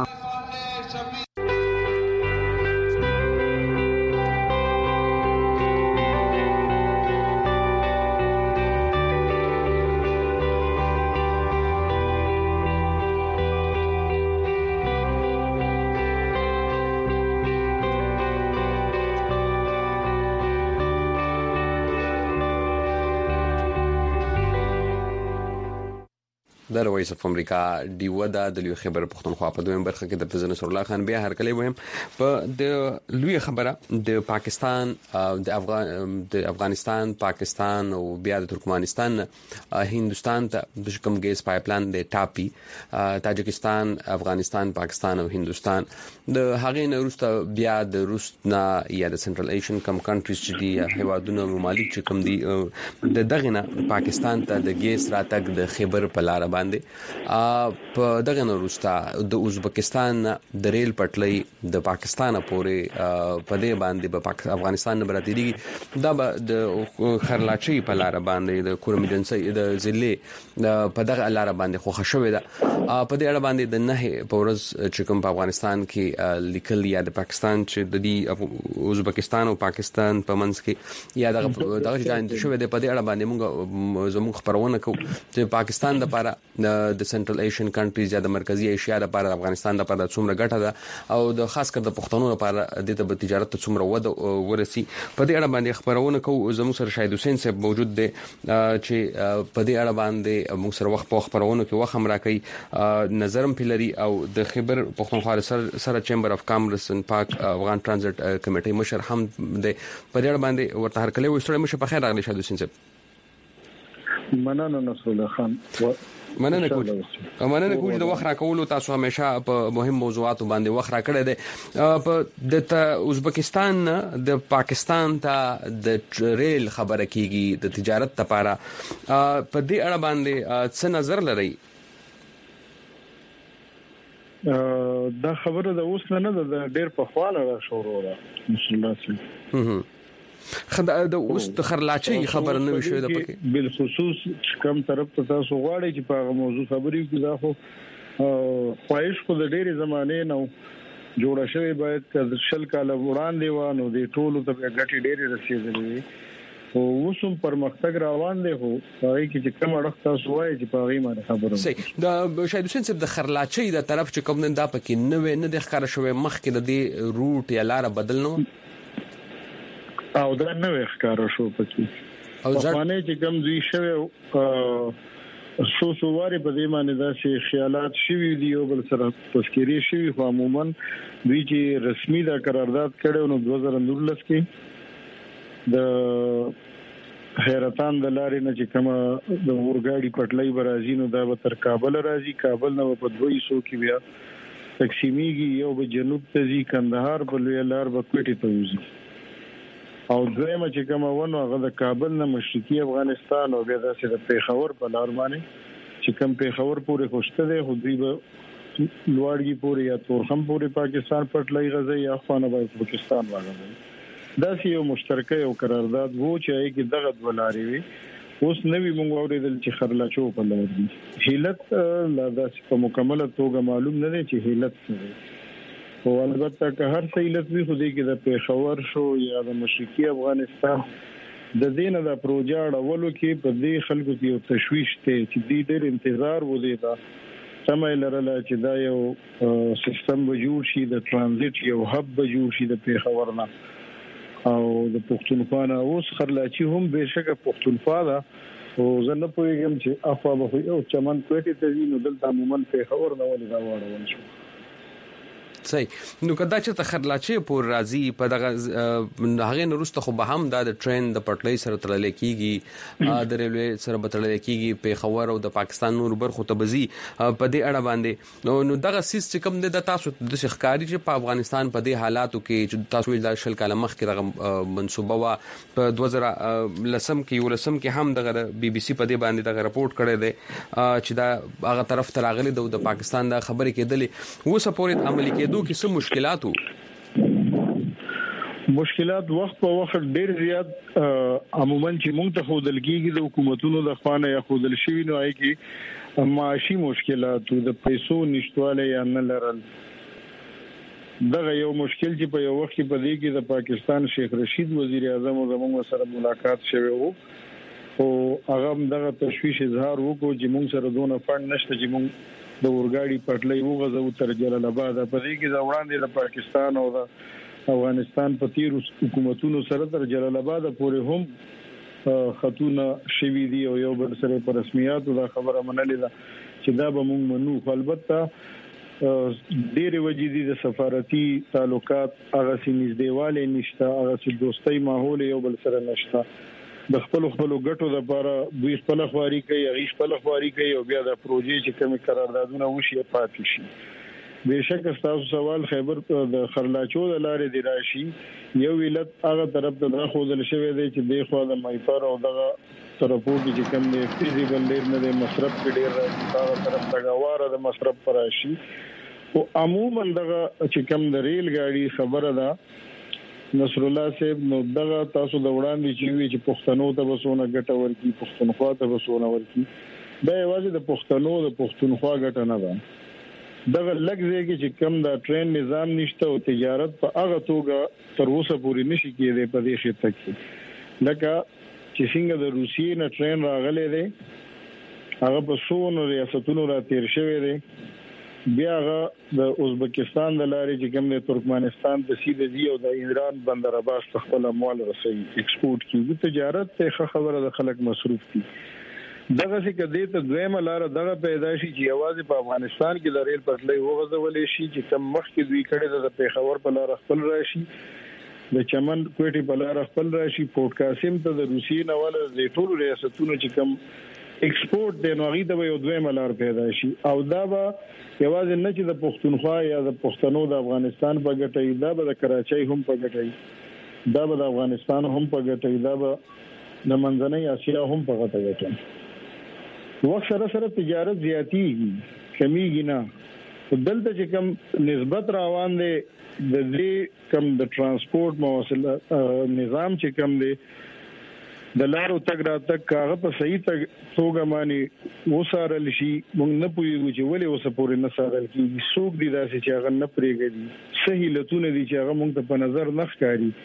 د وایس اف امریکا دیو د لوی خبر پښتونخوا په دویم برخه کې د پرزنټ نصر الله خان بیا هر کله ویم په د لوی خبره د پاکستان د افغانستان پاکستان او بیا د ترکمنستان هندستان ته د کوم ګیس پایپلاین د ټاپي تاجکستان افغانستان پاکستان او هندستان د هغې نه وروسته بیا د روس نه یا د سنټرل ایشین کم کنټریز چې دي هیوادونه ممالک چې کوم دي د دغه نه پاکستان ته د ګیس راتګ د خبر په لار باندې په دغه وروسته د ازبکستان د ریل پټلۍ د پاکستان پورې په دې باندې په افغانستان نه براتېږي دا د خرلاچي په لار باندې د کورمجنسي د ضلع په دغه لار باندې خوښ شوې ده. په دې اړه باندې د نه په ورځ چې کوم په افغانستان کې لیکل یا د پاکستان چې د دې ازبکستان او پاکستان په منځ کې یا دغه ځان شوې ده په دې اړه باندې موږ زموږ خبرونه کوو چې پاکستان د لپاره د سنټرل ایشین کنټریز یا د مرکزی ایشیا لپاره د افغانستان لپاره څومره ګټه ده او د خاص کر د پښتنو لپاره د تجارت څومره وده ورسي په دې اړه باندې خبرونه کوو. زموږ سره شاهد حسین صاحب موجود دی چې په دې اړه باندې موږ سره وخت په خبرونه کې وخت هم راکړي نظرم پلري او د خبر پښتونخوا سره چیمبر اف کامرس ان پاک افغان ترانزیت کمیټې مشر هم دی په دې اړه باندې ورته هر کله وستړی مشه په خیر راغلی شاهد حسین صاحب.
مننه نصر الله خان.
مننه کوم د وخت راکولو تاسو همیشه په مهم موضوعاتو باندې وخت راکړی دی. په د ازبکستان د پاکستان ته د ریل خبره کیږي د تجارت لپاره په دې اړه باندې څه نظر لرئ؟
دا خبره د اوس نه د ډېر په خواله شروع ده نصر الله سي
د اوس د خرلاچي خبر نه وشوي د پکې
بل خصوص کم طرف ته تاسو غواړئ چې په موضوع خبرې کې دا خو خواهش خو د ډېرې زمانه نو جوړه شوی باید د شل کال وړاندې وانه د ټولو ته ګټي ډېرې رسیدلې
او وسوم پرمختګ روان دی خو هغه کې چې کوم اړه تاسو وایي چې په هغه باندې خبرو
صحیح د شاید حسین صاحب د خرلاچي د طرف چې کوم نن دا پکې نه د ښکار شوی مخکې د دې روټ یا لار بدل نو
او دا نه ښکار شو پکې او ځانه چې کوم دوی شوی سوسواري په دې باندې دا چې خیالات شوي دي او بل سره تذکری شوي خو عموما دوی چې رسمي دا قرارداد کړو نو 2019 کې د حیرتان د لارې نه چې کومه د ورګاډي پټلۍ برازي نو دا به تر کابل راځي کابل نه په 200 کې بیا تقسیمیږي یو به جنوب ته ځي کندهار په لوی لار به کوټې ته وځي او دویمه چې کومه ونه هغه د کابل نه مشرقي افغانستان او بیا د پیښور په لار باندې چې کوم پیښور پورې خوشته ده خو دوی به لوړګي پورې یا تورخم پورې پاکستان پټلۍ غځي یا خانه به پاکستان واغږي دا یو مشترکه یو قرارداد وو چې هغه دغه ولاري وي اوس نوې مونږ اوریدل چې خرلاچو په لور دي هیلت لا داسې په مکمله توګه معلوم نه دی چې هیلت څه او البته که هر څه علت وي خو دې کې د پیښور شو یا د مشرقي افغانستان د دینه د پروژه اړولو کې په دې خلکو کې یو تشويش ته چې دې ډېر انتظار ودی دا سمای لرله چې دا یو سیستم وجود شي د ترانزیت یو هب وجود شي د پیښور نه او د پښتونخوا نه اوس خرلاچي هم بهشکه پښتونخوا دا او زه نه پوهیږم چې افوا به یو چمن کوټې ته وینو دلته عموما پیښور نه ولې دا واړول شو
صحیح نو کدا چې تخرلاچي پور راځي په دغه هغه نورسته خو به هم د ټرین د پټلۍ سره تړل کیږي د ریلوی سره تړل کیږي په خبر او د پاکستان نور برخو ته بزي په دې اړه باندې نو دغه سیس چې کوم د تاسو د ښکاری چې په افغانستان په دې حالاتو کې چې تاسو د شل کاله مخکې دغه منسوبه وا په 2010 کې هم دغه بي بي سي په دې باندې دغه رپورت کړی دی چې دا هغه طرف تراغلي د پاکستان د خبرې کېدلې و سپورټ عملي کې کې څه
مشکلات وخت په وخت ډېر زیات عموما چې موږ ته خودل کېږي د حکومتونو د خوانه یا خودل شوی نو آی کې معاشي مشکلات د پیسو نشټواله یا نه لرل دغه یو مشکل چې په یو وخت کې په دې کې د پاکستان شیخ رشید وزیر اعظم زموږ سره ملاقات شوه او هغه دغه تشویش اظهار وکړو چې موږ سره دونه فند نشته چې موږ د ورګاډي پټلۍ وغځو تر جلال آباد په دې کې د وړاندې د پاکستان او د افغانستان په تیر حکومتونو سره تر جلال آباد پورې هم خطونه شوي دي او یو بل سره په رسمیاتو دا خبره منلې ده چې دا به موږ منو البته ډېر وجې دي د سفارتي تعلقات هغه سیمزدیواله نشته هغه سي دوستۍ ماحول یو بل سره نشته د خپل ګټو د لپاره دوی خپل خواري کوي هغه خپل خواري کوي او بیا د پروژې چې کوم قراردادونه وشي پاتې شي بهشکه تاسو سوال خیبر د خرلاچو د لارې دی راشي یو علت هغه طرف ته خوذل شوی دی چې د خو د مایفر او دغه طرفو کې کوم دی فیزیبل ډیر نه د مصرف ډیر هغه طرف ته غواره د مصرف پر راشي او عموما دغه چې کوم د ریل ګاډي خبره ده نصر الله صاحب نو دغه تاسو د وړاندې چې وی چې پښتنو ته وسونه ګټه ورکی پښتونخوا ته وسونه ورکی دا یوازې د پښتنو د پښتونخوا ګټه نه ده دغه لګځي چې کم دا ټرین نظام نشته او تجارت په هغه توګه تر اوسه پورې نشي کېدی په دې خطه کې لکه چې څنګه د روسیې نه ټرین راغلی دی هغه په څو ریاستونو را تیر شوی دی بیا د ازبکستان د لارې چې کوم د ترکمنستان ته سیده دی او د ایران بندر عباس خپل اموال رسي ایکسپورت کیږي تجارت ته خبره د خلک مصروف دي دغه څه کده ته دویمه لار دغه پیدایشي چې یوازې په افغانستان کې د ریل پټلۍ وغځولې شي چې کم مخکې دوی کړي د پیښور په لار خپل راشي د چمن کوټي په لار خپل راشي پورت قاسم ته د روسیې نه ول د ټولو ریاستونو چې کم ایکسپورت د نوغي د یو دویمه لار پیدا شي او دا به یوازې نه چې د پښتونخوا یا د پښتنو د افغانستان په ګټه دا به د کراچۍ هم په ګټه دا به د افغانستان هم په ګټه دا به د منځنۍ اسیا هم په ګټه وخت سره سره تجارت زیاتیږي کمیږي نه دلته چې کوم نسبت روان دي د دې کوم د ترانسپورت مواصلات نظام چې کوم دی د لارو تک را تک هغه په صحیح توګه باندې وسارل شي موږ نه پوهیږو چې ولې اوسه پورې نه سارل کیږي څوک دي داسې چې هغه نه پرېږدي صحیح لتون دي چې هغه موږ ته په نظر نه ښکاري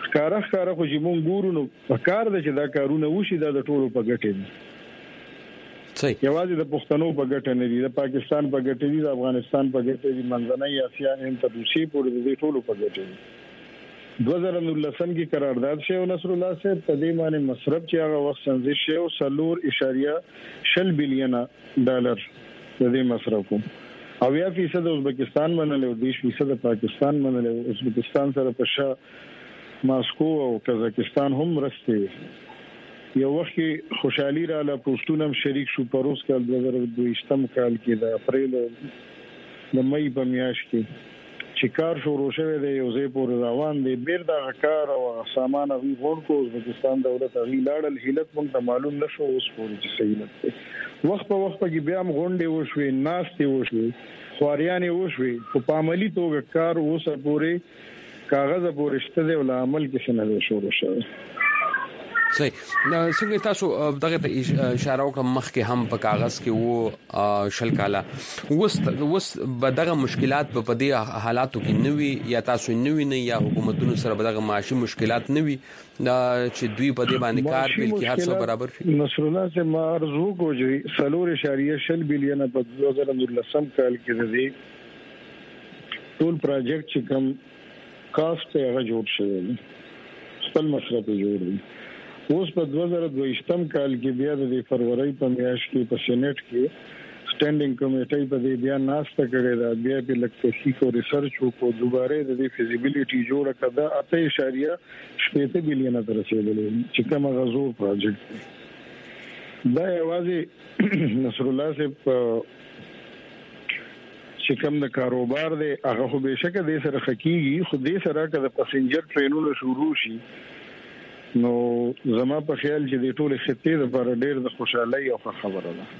ښکارا خو چې مونږ ګورو نو کار د چې دا کارونه وشي دا د ټولو په ګټه دي.
صحیح.
یوازې د پښتنو په ګټه نه دي، د پاکستان په ګټه دي، د افغانستان په ګټه دي، منځنۍ اسیا هم ته دوشي پورې د ټولو په ګټه دي. 2019 کې قرارداد شوی نصر الله صاحب په دې معنی مصرف چې هغه وخت سنجش شو 4.0 بلین ډالر د دې مصرف او 8% ازبکستان منل او 20% پاکستان منل. ازبکستان سره په شا ماسکو او قزاقستان هم رسته یو وخت خوشحالي را له پښتون هم شریک شو پروس کال 2022 کال کې د اپریل د مې په میاشت کې چې کار شروع شوه دی یو ځای پورې روان دی بیر دا کار او سامان غي غون کو ازبکستان دولت غي لاړل هیلت مونږ ته معلوم نشو اوس پورې چې صحیح نه وخت په وخت کې بیا هم غونډې وشوي ناستې وشوي خواريانې وشوي په عملی توګه کار اوس پورې کاغذ پورې شته دی او عمل کې څنګه شروع شوه.
صحیح. څنګه تاسو دغه اشاره وکم مخکې هم په کاغذ کې وو شل کاله وس بدغه مشکلات په دې حالاتو کې نوي یا تاسو نوي نه یا حکومتونو سره بدغه معاشي مشکلات نوي چې دوی په دې باندې کار کوي چې هر څه برابر شي.
نصر الله سے مرزو کو جوړي 4.0 بلین په 2019 کال کې دی ټول پروجیکټ چې کوم کاست هغه جوړ شوی خپل مصرف جوړ دی. اوس په 2022 کال کې بیا د فروری په میاشت کې په سېنات کې سټینډینګ کمیټې په دې بیا ناسته کړې ده بیا په لکټیک او ریسرچ کو دوباره د دې فیزیبিলিټي جوړه کړه 8.8 بلین تر رسیدلې چې کوم غزو پروجیکټ دا یوازې نصر الله سے چې کوم د کاروبار دی هغه خو به شکه د سره حقيقي خو دې سره کده پاسنجر ټرینونو شروع شي نو زما په خیال چې د ټوله خطې لپاره ډېر د خوشحالي او خبره ده.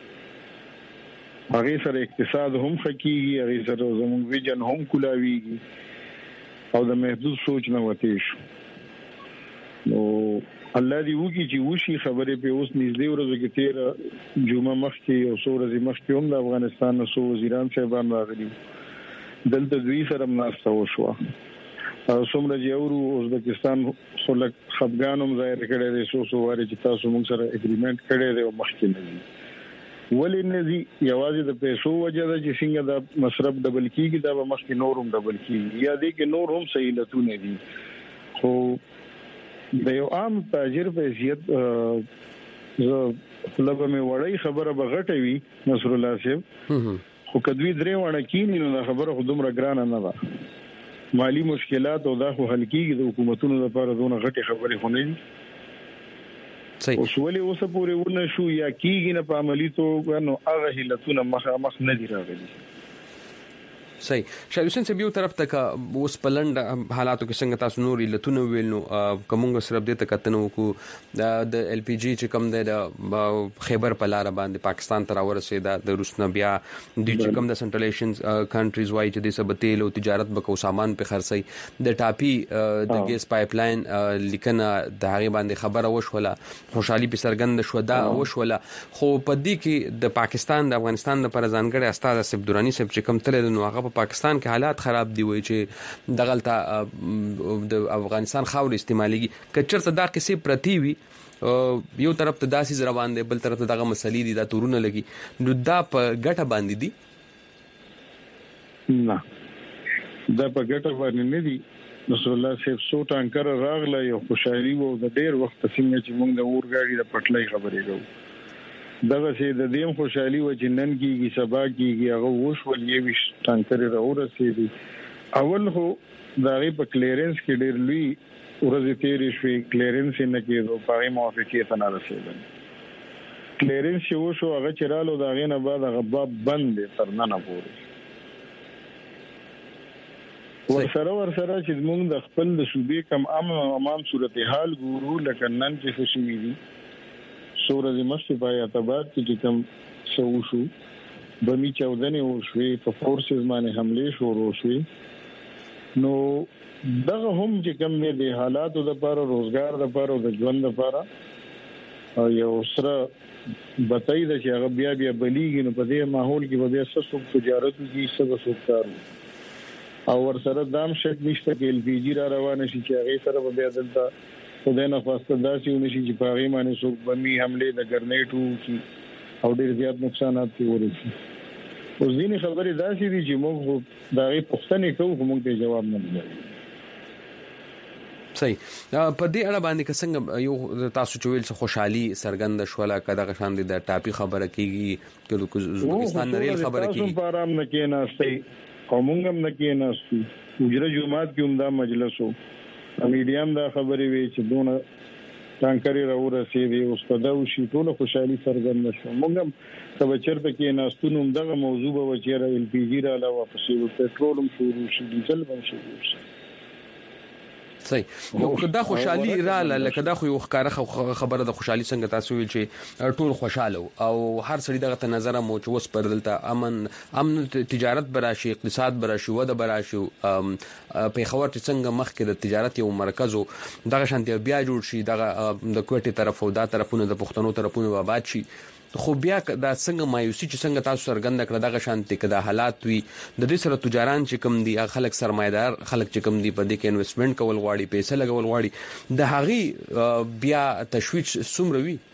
هغه سره اقتصاد هم حقيقي هغه سره زموږ ویژن هم کولاویږي او د محدود سوچ نه وتی شو. نو الله دې وکړي چې وشي خبرې په اوس نږدې ورځو کې تیر جمعه مخکې او څورځي مخکې هم د افغانستان نو وزیران صاحبان راغلي دلته دوی سره مناسبه وشوه او څومره جوړو ازبکستان خلک خفګانوم ظاهر کړي دي سو واره چې تاسو موږ سره اګریمنت کړی دی او مخکې نه دي ولې نه دي یوازې د پیسو وجه ده چې څنګه د مصرف ډبل کیږي دا به مخکې نورم ډبل کیږي یا دې کې نور هم سہولتونه دي خو د یو عام تاجر په حیثیت زه لږه مې وړي خبره بغټوي نصر الله صاحب خو کدوې درې وړه کینې نو خبره خودمره ګرانه نه ده مالی مشکلات او دا خو حل کیږي د حکومتونو لپاره دونه غټي خبرې خونه دي. صحیح. اوس ولې اوس پورې ونه شو یا کیږي نه په عملی توګه نو هغه هلتونه مخ نه دي راغلي.
صحیح. شاه حسین صاحب یو طرف ته اوس پلند حالاتو کې څنګه تاسو نور لتون ویل نو کومه سره دې ته کتنو کو د ال پی جی چې کم د خیبر په لار باندې پاکستان ته راورسېدا د روسنا بیا د چې کم د سنټرل ایشین کنټریز وای چې د سبتیل او تجارت بکو سامان په خرڅي د ټاپي د ګیس پایپ لاین لیکنه د هغه باندې خبره وشوله خوشحالي په سرګند شو دا وشوله خو په دې کې د پاکستان د افغانستان لپاره ځانګړي استاد اسف دورانی صاحب چې کم تل نو هغه پاکستان کې حالات خراب دي وای چې دغلطه د افغانستان خاور استعماليږي کچرته دا کیسه پرتی وي یو طرف ته داسې روان دي بل طرف ته دغه مسلې دي دا تورونه لګي نو دا په ګټه باندې دي
نه دا په ګټه باندې نه دي. رسول الله صاحب سو ټانکر راغله یو خوشحالي وو د ډېر وخت څنګه چې موږ د اورګاډي د پټلۍ خبرې کوو دغه سي د دې خوشحالي و چې نن کېږي سبا کېږي هغه وښ ولې وش ټانکر راورسېدي اول هو دغه په کلیرنس کې ډېر لوی ورځې تیرې شوې کلیرنس نه کېدو په موافقه نه رسیدل کلیرنس شو هغه چرالو دغه نه بعد هغه باب بند تر نه پورې ورسره چې موږ د خپل د صوبې کم امام صورتحال ګورو لکه نن چې شي وي سورې مخکې په اعتبار کې کوم شو بمی چودنې وشوي په فورسز باندې حمله شروع شوي نو دغه هم چې کوم نه دي حالاتو د لپاره روزګار د لپاره د ژوند لپاره یو سره بتای د چې هغه بیا بلیږي نو په دې ماحول کې بیا څه تجارت دي څه وسوکار او ورسره دام شک نشته کې ال پی جی را روانه شي چې هغه سره به بیا دلته خدای نه خواسته داسې ونشي چې په هغه باندې څوک بمي حمله د ګرنیټو کی او ډیر زیات نقصانات ورسي. اوس ځینې خبرې داسې دي چې موږ دا غي پښتنې کوو موږ ته جواب نه لري.
صحیح. په دې اړه باندې څنګه یو تاسو چویل څه خوشحالي سرګند شولا کده غشان دي د ټاپي خبره کیږي چې زوبستان نریل خبره کیږي.
تاسو پارام نه کې ناشته قومونګم نه کې ناشته وجره جمعات کې عمده مجلسو میډیام دا خبرې وی چې دونه ټانکري راوړه سي دي اوس په دا شی ټول خوشحالي سرګند شو. موږ هم کبچر ته کې ناشتونو دغه موضوع به وچیره ال پی جی را علاوه په پټرول شروع شي ډیزل هم شروع شي.
صحیح. نو کدا خوشحالي را لکه دا خو یو ښکاره خبره د خوشحالي څنګه تاسو ویل چې ټول خوشاله او هر سړي دغه نظر مو چې وس پر دلته امن تجارت براشي اقتصاد براشي وده براشي په خبر چې څنګه مخکې د تجارت یو مرکز دغه شانتي بیا جوړ شي دغه د کوټي طرف او دا طرفونه د پښتنو طرفونه آباد شي خو بیا دا څنګه مایوسی چې څنګه تاسو سرګند کړه دغه شانتي کده حالات وي د دې سره تجاران چې کم دي خلک سرمایدار خلک چې کم دي په دې کې انویسټمنټ کول غواړي پیسې لګول غواړي د هغه بیا تشویش څومره وي.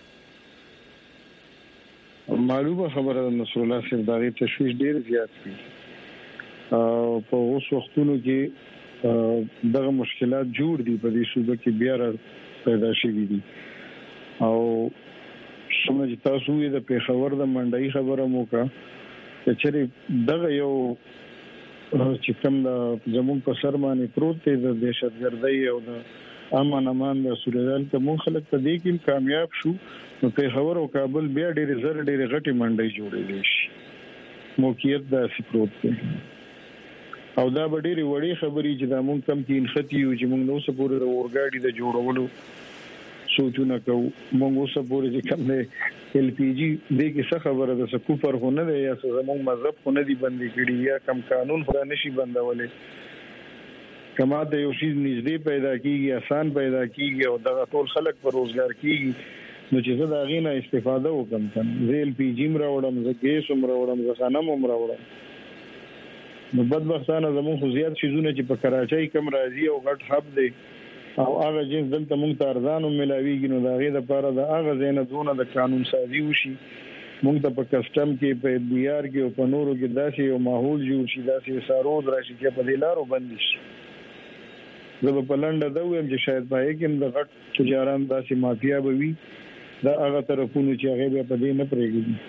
معلومه خبره نصر الله صاحب دا تشویش ډیر زیات وي په اوس وختونو کې دغه مشکلات جوړ دي په دې صوبه کې بیا پیدا شوي دي او څنګه چې تاسو یې د پیښور د منډای خبره موکا چې دغه یو چې کوم د زموږ په سر باندې پروت دی د دهشتګردۍ او د امن امان د سوريال ته مون خلک ته دې کې کامیاب شو نو پیښور او کابل بیا ډېر غټي منډای جوړېږي شي موقعیت د سپروت دی او دا ډېری وړي خبري چې د مونږ کم کې انختی یو چې مونږ نو سپورې د اورګاډي د جوړولو سوچونه کوو موږ اوس پورې چې کوم نه ال پی جی دې کې څه خبره ده څه کوفر خو نه دی یا څه زموږ مذهب خو نه دی بندي کړی یا کم قانون خو نشي بندولې کما د یو شی نږدې پیدا کیږي آسان پیدا کیږي او دغه ټول خلک پر روزګار کیږي نو چې زه دا غینه استفاده وکم زه ال پی جی مراوړم زه ګیس مراوړم زه خانم مراوړم نو بدبختانه زموږ خو زیات شیزونه چې په کراچۍ کم راځي او غټ حب دی او هغه جنس دلته مونږ ته ارزانو ملاويږي نو دا غي د پاره د هغه زینه دونه د قانون سازي وشي مونږ ته په کسٹم کې په بیار کې او په نورو کې داسې یو ماحول جوړ شي داسې ساروز راشي چې په دې لارو بند شي. زه په لنډه دا وایم چې شاید پای کې د غټ تجاران داسې مافیا به وي دا هغه طرفونو چې هغه په دې نه پرېږدي.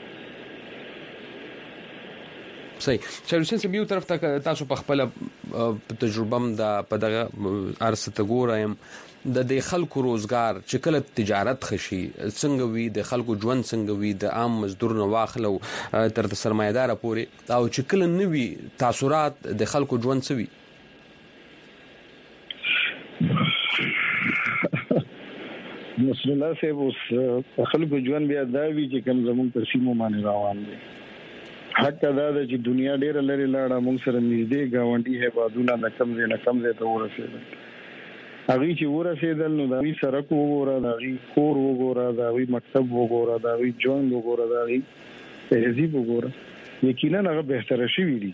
صحیح. چلوسن سم یو طرف ته تاسو په خپل تجربه م د په دغه ارسته ګورایم د خلکو روزګار چې کله تجارت خشي څنګه وي د خلکو ژوند څنګه وي د عام مزدور نه واخلو تر سرمایدار پورې او چې کله نوي تاثیرات د خلکو ژوند سوي.
نصر الله صاحب اوس خلکو ژوند بیا دا وی چې کوم زموږ پر سیمو باندې روان دي حتی دا چې دنیا ډیره لري لاړه موږ سره نږدې گاونډي هیوادونه د کم ځای ته ورسېدل هغه چې ورسېدل نو دا وی سرک وګوره دا وی کور وګوره دا وی مکتب وګوره دا وی ژوند وګوره دا وی تهذیب وګوره یقینا هغه بهتره شي وی دي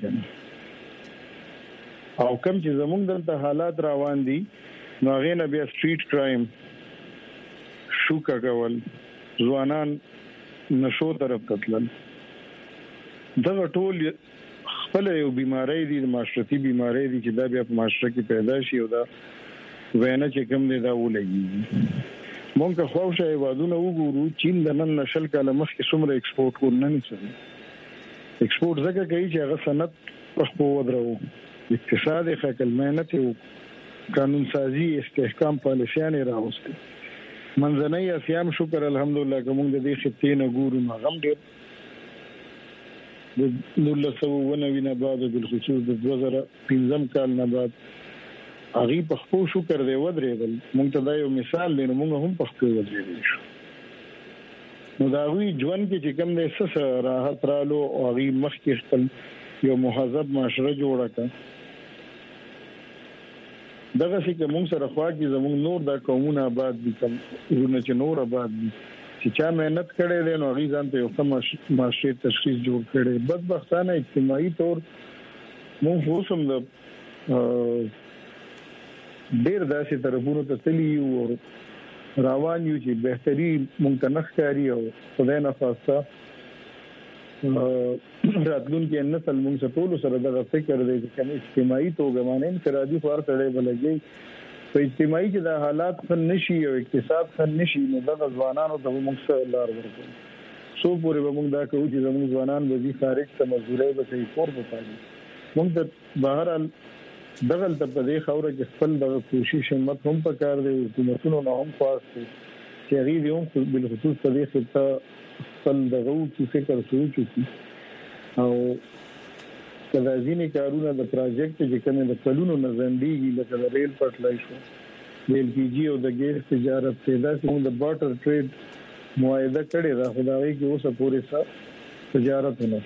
او کم چې زموږ دلته حالات روان دي نو هغه نه بیا سټریټ کرایم شوکا کول ځوانان نشو طرف تلل دغه ټول خپل یو بیماری دي معاشرتي بیماری دي چې دا بیا په معاشره کې پیدا شي او دا وینا چې کوم دی دا ولګي مونږ که خوښه هیوادونه وګورو چین د نن نشل کاله مخکې څومره ایکسپورت کول نه نشي ایکسپورت ځکه کوي چې هغه صنعت په خپل ودرو اقتصاد خپل مهنت او قانون سازي استحکام پالیسیانه راوستي منځنۍ اسیام شکر الحمدلله کوم د دې خطې نه ګورو نو غم ډېر د 1990 نه بعد د خصوص د 2015 کال نه بعد هغه په خپل شکر دی ودرېدل مونږ ته دا یو مثال دی نو مونږ هم په خپل ودرېدل شو نو دا وی ژوند کې چې کوم د سس راحت رالو او هغه مخکې خپل یو مهذب معاشره جوړه کړه دغه چې موږ سره خوا کې زموږ نور د قومونه آباد دي کوم چې نور آباد دي چې چا مهنت کړي دي نو هغه ځان ته یو کوم معاشري تشخیص جوړ کړي بدبختانه اجتماعي تور مونږ اوسم د ډېر داسې طرفونو ته تللی او روان یو چې بهتري مونږ ته نخکاری او خدای نه خواسته راتلونکي نسل مونږ ته ټول سره د فکر دی چې کوم اجتماعي توګه باندې انفرادي فار سره بلګي په اجتماعي کې د حالات څخه نشي او اقتصاد څخه نشي نو د ځوانانو ته موږ سره لار ورکړو سو پورې موږ دا کوو چې زموږ ځوانان به خارج ته مزدوري به کوي کور به کوي موږ د بهر دغل ته په دې خوره کې خپل د کوشش همت هم پکار دی حکومتونو نه هم خواسته چې غوړي هم بل خصوص په دې خطه خپل دغه چې فکر سوچ وکړي او کله ځینې کارونه د پروجیکټ چې کومه د کلونو نزندګي لکه د ریل پټلای شو د ال پی جی او د ګیس تجارت پیدا شو د بارټر ټریډ معاهده کړې ده خدای کې اوسه پورې سره تجارت نه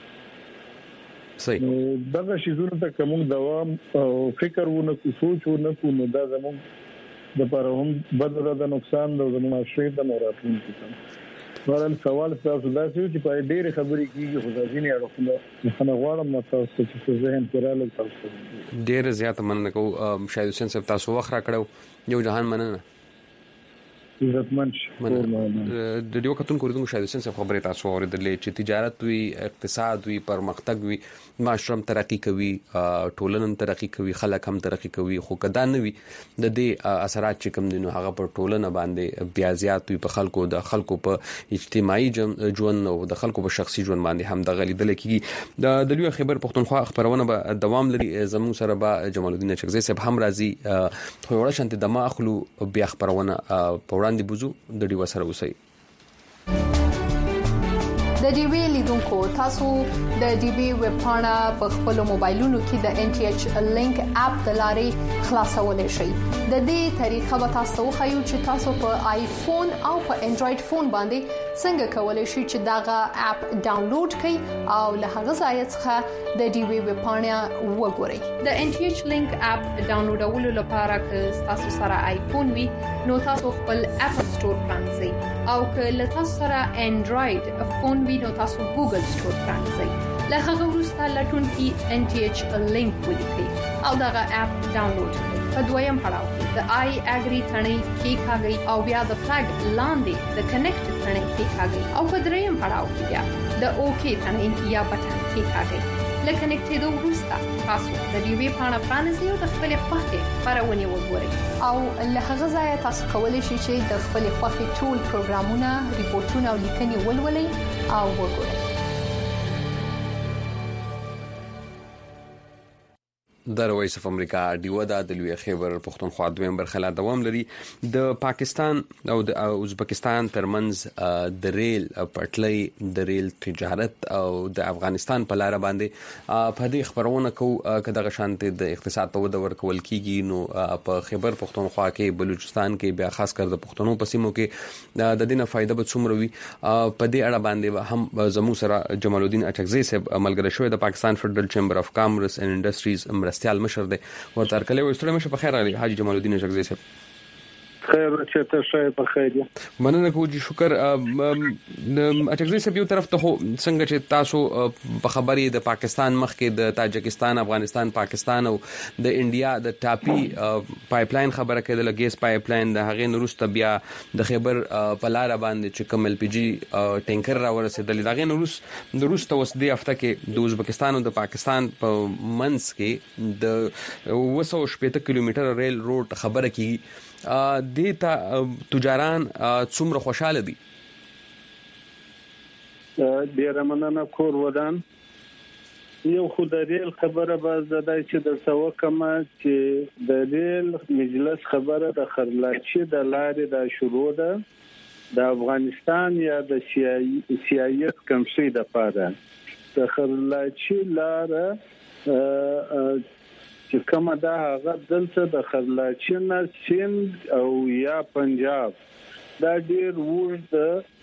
صحیح
نو دغه شیزونه ته کوم دوام او فکر ونه کو سوچ ونه کو نو دا زموږ د لپاره هم بدل د نقصان د زموږ شوي د راتلونکي ورن سوال تاسو دا چې په ډېر خبرې کیږي خو ځینې اړخونه نه غواړم تاسو چې ذهن پراله تاسو
ډېر زیات مننه کو شاید حسین صاحب تاسو وخت را کړو یو جهان مننه
عزتمن
د دې وختونو کوم شاید حسین صاحب خبره تاسو اوریدلې چې تجارت وی اقتصاد وی پرمختګ وی معاشره ترقی کوي ټولنه ترقی کوي خلک هم ترقی کوي خو کدا نه وي د دې اثرات چې کوم دي نو هغه پر ټولنه باندې بیا زیات وي په خلکو په اجتماعي ژوند او د خلکو په شخصي ژوند باندې هم د غلیدل کیږي د لوی خبر پښتونخوا خبرونه به دوام لري زموږ سره به جمال الدین چغزي صاحب هم راځي خو وړ شانت د ما اخلو بیا خبرونه په وړاندې بوزو د دې وسره اوسئ
د ډي وی لیدونکو تاسو د ډي وی ویب پاڼه په خپل موبایلونو کې د ان ټي ایچ لینک اپ د لارې خلاصولای شئ د دې طریقه به تاسو خو چې تاسو په آیفون او په انډراید فون باندې څنګه کولای شئ چې داغه اپ ډاونلوډ کړئ او له هغه ځای څخه د ډي وی ویب پاڼه وګورئ د ان ټي ایچ لینک اپ ډاونلوډولو لپاره که تاسو سره آیفون وي نو تاسو خپل اپ سٹور پرانځئ او که له تاسو سره انډراید فون وي نو تاسو ګوګل سٹور پرانځئ له هغه وروسته لټون کې ان ټي ایچ لینک ولیکئ او داغه اپ ډاونلوډ کړئ په دویم پړاو کې د آی اګری ثنې کې کاږي او بیا د فلګ لاندې د کنیکټ ثنې کې کاږي او په دریم پړاو کې بیا د اوکی ثنې یا بټن کې کاږي لکه کنیکټېدو وروسته تاسو د ډي وی پاڼه پرانیزئ او د خپل خوښې خبرونه وګورئ او له هغه ځای تاسو کولی شئ چې د خپل خوښې ټول پروګرامونه ریپورتونه او لیکنې ولولئ او وګورئ
د وایس اف امریکا ډیو د لوی خیبر پښتونخوا دویم برخه دوام لري د پاکستان او د ازبکستان ترمنځ د ریل پټلۍ د ریل تجارت او د افغانستان په لار باندې په دې خبرونه کو کداغه شانته د اقتصاد په وده ورکول کیږي نو په خیبر پښتونخوا کې بلوچستان کې بیا خاص کر د پښتنو په سیمو کې د دې نه فائدہ به څومره وي په دې اړه باندې هم زمو سره جمال الدین اچکزي صاحب ملګری شوی د پاکستان فدرل چیمبر اف کامرس اینڈ انډستریز مرستيال مشر دی ورته ارکلې وستره مشه په خیر علي حاجی جمال الدین اچکزي صاحب
خیر چې تاسو په خیر
مننه کوم شکر اچکزي صاحب یو طرف ته څنګه چې تاسو په خبرې د پاکستان مخ کې د تاجکستان افغانستان پاکستان او د انډیا د ټاپي پایپ لاین خبره کېده د ګیس پایپ لاین د هغې نورسته بیا د خیبر په لار باندې چې کوم ال پی جی ټینکر را ورسېدل د هغې نورسته اوس د هفته کې د ازبکستان او د پاکستان په منځ کې د 280 کیلومتر ریل روډ خبره کیږي دیتا تجاران څومره خوشاله دي
ډیر مننه کور ودان یو خو د ریل خبره باز د چې د سوکمه چې د ریل مجلس خبره د خرلاچي د لارې د شروع ده د افغانستان یا د سیاست کمشي د پاره د خرلاچي لار چې کومه دا هغه دلته د خرلاچین سند او یا پنجاب دا ډیر وړ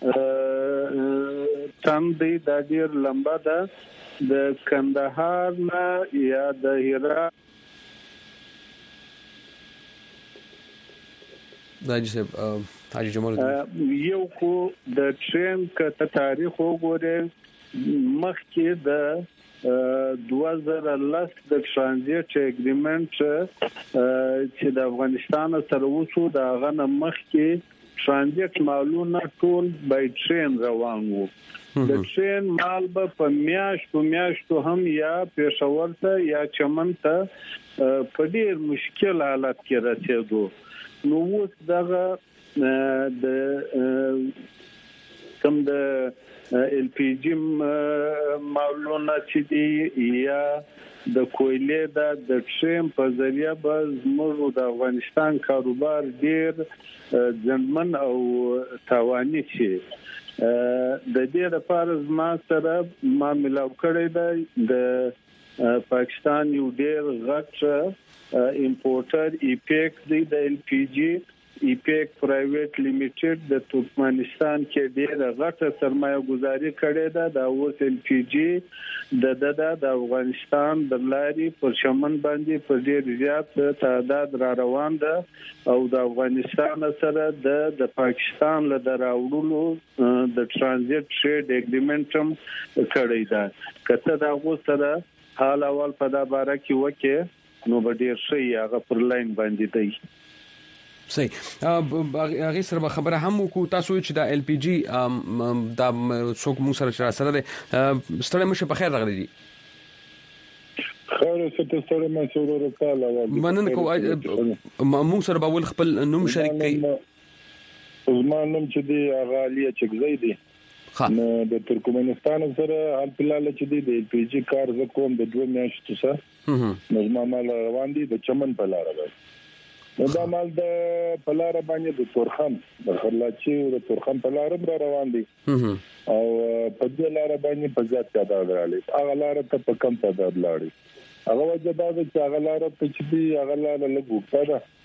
د تندې دا ډیر لمبا ده د کندهار نه یا د هرات
دا چې حاجی جمال
یو کو د ټرین کته تاریخ وګوره مخکې د 2010 د ترانزیت اګریمنت چې د افغانستان سره وشو د غنه مخ کې ترانزیت مالونه ټول بای ټرین روان وو د ټرین مال په میاشتو هم یا پېښور ته یا چمن ته په ډیر مشکل حالت کې رسیدو نو اوس دغه د کوم د ال پی جی مالونه چې دی یا د کویلې د ټرین په ذریعہ به زموږ د افغانستان کاروبار ډیر ځنمن او تاواني شي د دې لپاره زما سره ما ملاو کړی دی د پاکستان یو ډیر غټ امپورټر ایپیک دی د ال پی جی ایپیک پرایویټ لیمیټډ د ترکمنستان کې ډېر غټه سرمایه گذاري کړې ده د اوس ال پی جی د افغانستان د لاري پر شمن باندې په ډېر زیات تعداد را روان ده او د افغانستان سره د پاکستان له دراوړلو د ترانزیت ټریډ اګریمنټ هم کړی ده کته دا اوس سره حال اول په دا باره کې وکه نو به ډېر شي هغه پر لاین باندې دی
صحیح هغه سره خبره هم کو تاسو چې د ال پی جی د څوک مو سره ده ستړي مشه په خیر راغلي دي
خیر ستاسو مې سره وکاله
مننه کو مو سره باول خپل نوم شریک کړئ
زما نوم چې دی غاليه چکزی دی نو د ترکمنستان سره حال فلال چې دی د ال پی جی کار ز کوم د 2 میاشتو سره نظم مال روان دي د چمن په لار راځي نو دا مال د پلار باندې د تورخم د خلاچي او د تورخم په لار روان دي او په دې لار باندې په ځات تعداد راځي هغه لار ته په کم تعداد لاړي هغه وجه دا چې هغه لار ته چې دی هغه لار له ګوښه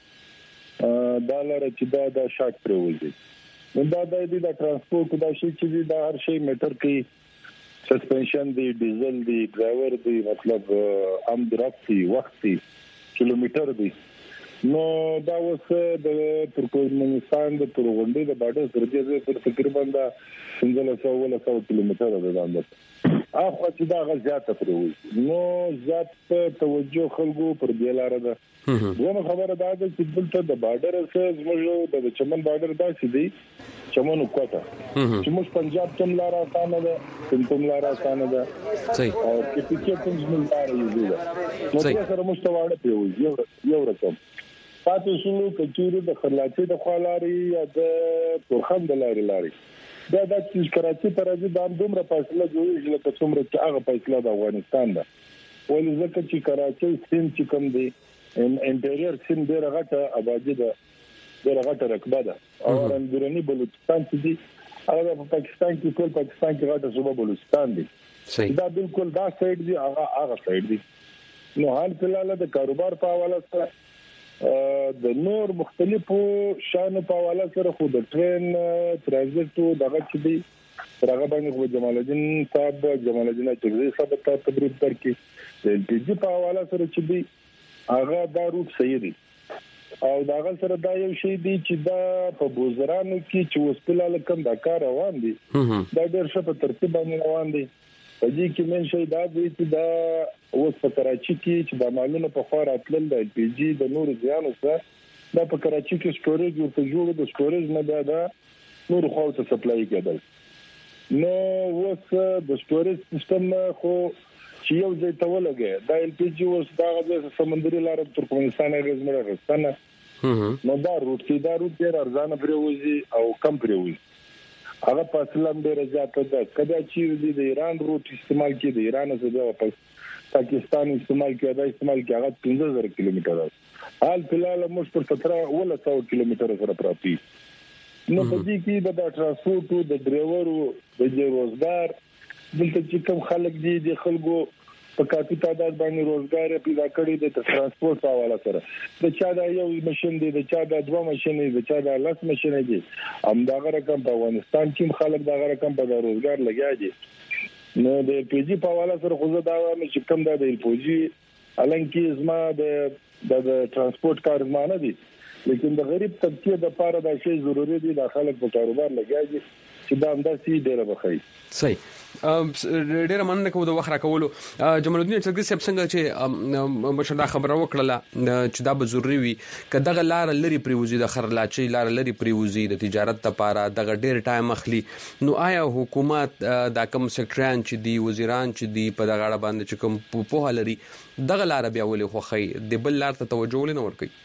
دا لار چې دا شاک پروځي نو دا د ترانسپورت دا شي چې دا هر شي میټر کې سسپنشن دی ډیزل دی ډرایور دی مطلب ام درافتی وختي کیلومتر دی نو دا اوس د ترکمنستان د تورغونډې د باډر سره د تقریبا 1500 کیلومتر ده اندازه اخو چې دا غزياته پروي نو ذات توجه خلکو پر دی لار ده زموږ خبره ده چې دلته د باډر سره زموږ د چمن باډر داسې دی چمن کوټه چې موږ پنجاب تم لار آسانه ده تم لار آسانه ده
صحیح
او کې تم زموږ لار یو ده نو سره مستواړه پروي یو رقم پاتې شنو کچوري د خلاچي د خالاري یا د تورخم د لاري دا د کراچي پر ځای د دومره فاصله جوړیږي لکه څومره چې هغه فاصله د افغانستان ده ولې ځکه چې کراچي سیم چې کوم دی انټیریر سیم ډیره غټه آبادی ده ډیره غټه رقبه ده او رنګورني بلوچستان چې دی هغه په پاکستان کې ټول پاکستان کې غټه صوبه بلوچستان دی دا بالکل دا سایډ دی هغه سایډ دی نو حال فلال د کاروبار په حواله سره د نور مختلفو شانو په حواله سره خو د ټرین ترانزیت دغه چې دی هغه باندې جمال الدین چغزی صاحب ته تبریک ورکړي د پی جی په حواله سره چې دی هغه دا روټ صحیح دی او داغه سره دا یو شی دی چې دا په بوزرانو کې چې وسپلاله کم دا کار روان دي دا ډېر ښه په ترتیب باندې روان دي په دې کې من شي دا دی چې دا اوس په کراچي کې چې د مالونو په خور اتلل د پی جی د نور ځانو سره دا په کراچي کې سټوریج ورته جوړ د سټوریج نه دا نور خو ته سپلای کېدل نو اوس د سټوریج سیستم خو چې یو ځای ته ولګي دا ال پی جی اوس دا د سمندري لار ترکمنستان غزمره راستنه نو دا روټ ډیر ارزانه پروي او کم پروي هغه فاصله ډیر زیاته ده کله چې د ایران روټ استعمال کړي د ایران سره پاکستان استعمال کړي دا استعمال کړي هغه 15000 کیلومتر حال فلال موږ پر 1700 کیلومتر سره پراپی نو په دې کې د ترانسپورت د ډرایورو د روزګار دلته چې کوم خلک دي د خلکو په کافي تعداد باندې روزګار پیدا کړي د ترانسپورت په حواله سره د چا دا یو ماشين دی د چا دا دوه ماشين دی د چا دا لاس ماشين دی همدغه رقم په افغانستان کې خلک دغه رقم په روزګار لګیا دي نو د پی جی په حواله سره خو دا وایم چې کوم دا د پی جی الان کې زما د ترانسپورت کار زمانه دي لیکن د غریب طبقه د پاره دا شی ضروری دی د خلک په کاروبار لګایي چې دا انداسي ډیره بخای.
صحیح. ډیره مننه کوم د وخت راکولو. جمال الدین چرګي صاحب څنګه چې مشردا خبره وکړه چې دا به ضروری وي کداغه لار لري پریوزي د خرلاچي لار لري پریوزي د تجارت لپاره دغه ډیر ټایم اخلي. نو آیا حکومت دا کوم سیکټریان چې دی وزیران چې دی په دغه اړه باندې چې کوم په لري دغه لار بیا ولې خوخی د بل لار ته توجه ولې نه ور کوي؟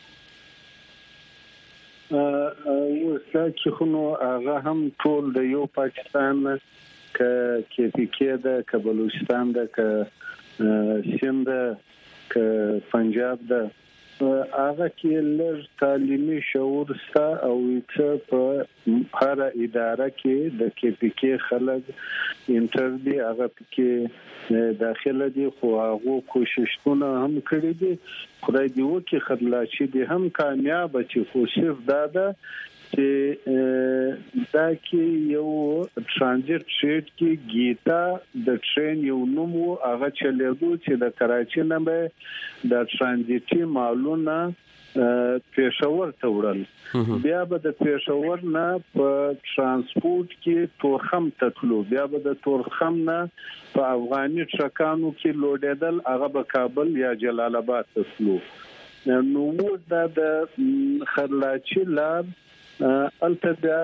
چې خو هغه هم ټول د یو پاکستان کې کې ده ک بلوچستان ده ک سند ک پنجاب ده هغه کې لږ تعلیمي شعور ستا او څه په هر اداره کې د کې خلک انټر دی هغه کې داخله دي خو هغه کوششونه هم کړی دي. خدای دې وکړي خدلاشي دي هم کامیاب چې خو صرف دا چې دا کې یو ترانزیت شیټ کې گیتا د ټرین یو نوم هغه چلیدو چې د کراچۍ نه به د ترانزیتي مالونه پېښور ته وړل بیا به د پېښور نه په ترانسپورت کې تورخم تطلو بیا به د تورخم نه په افغاني ټرکانو کې لوډېدل هغه به کابل یا جلال آباد تطلو. نو دا د خرلاچي لار الته دا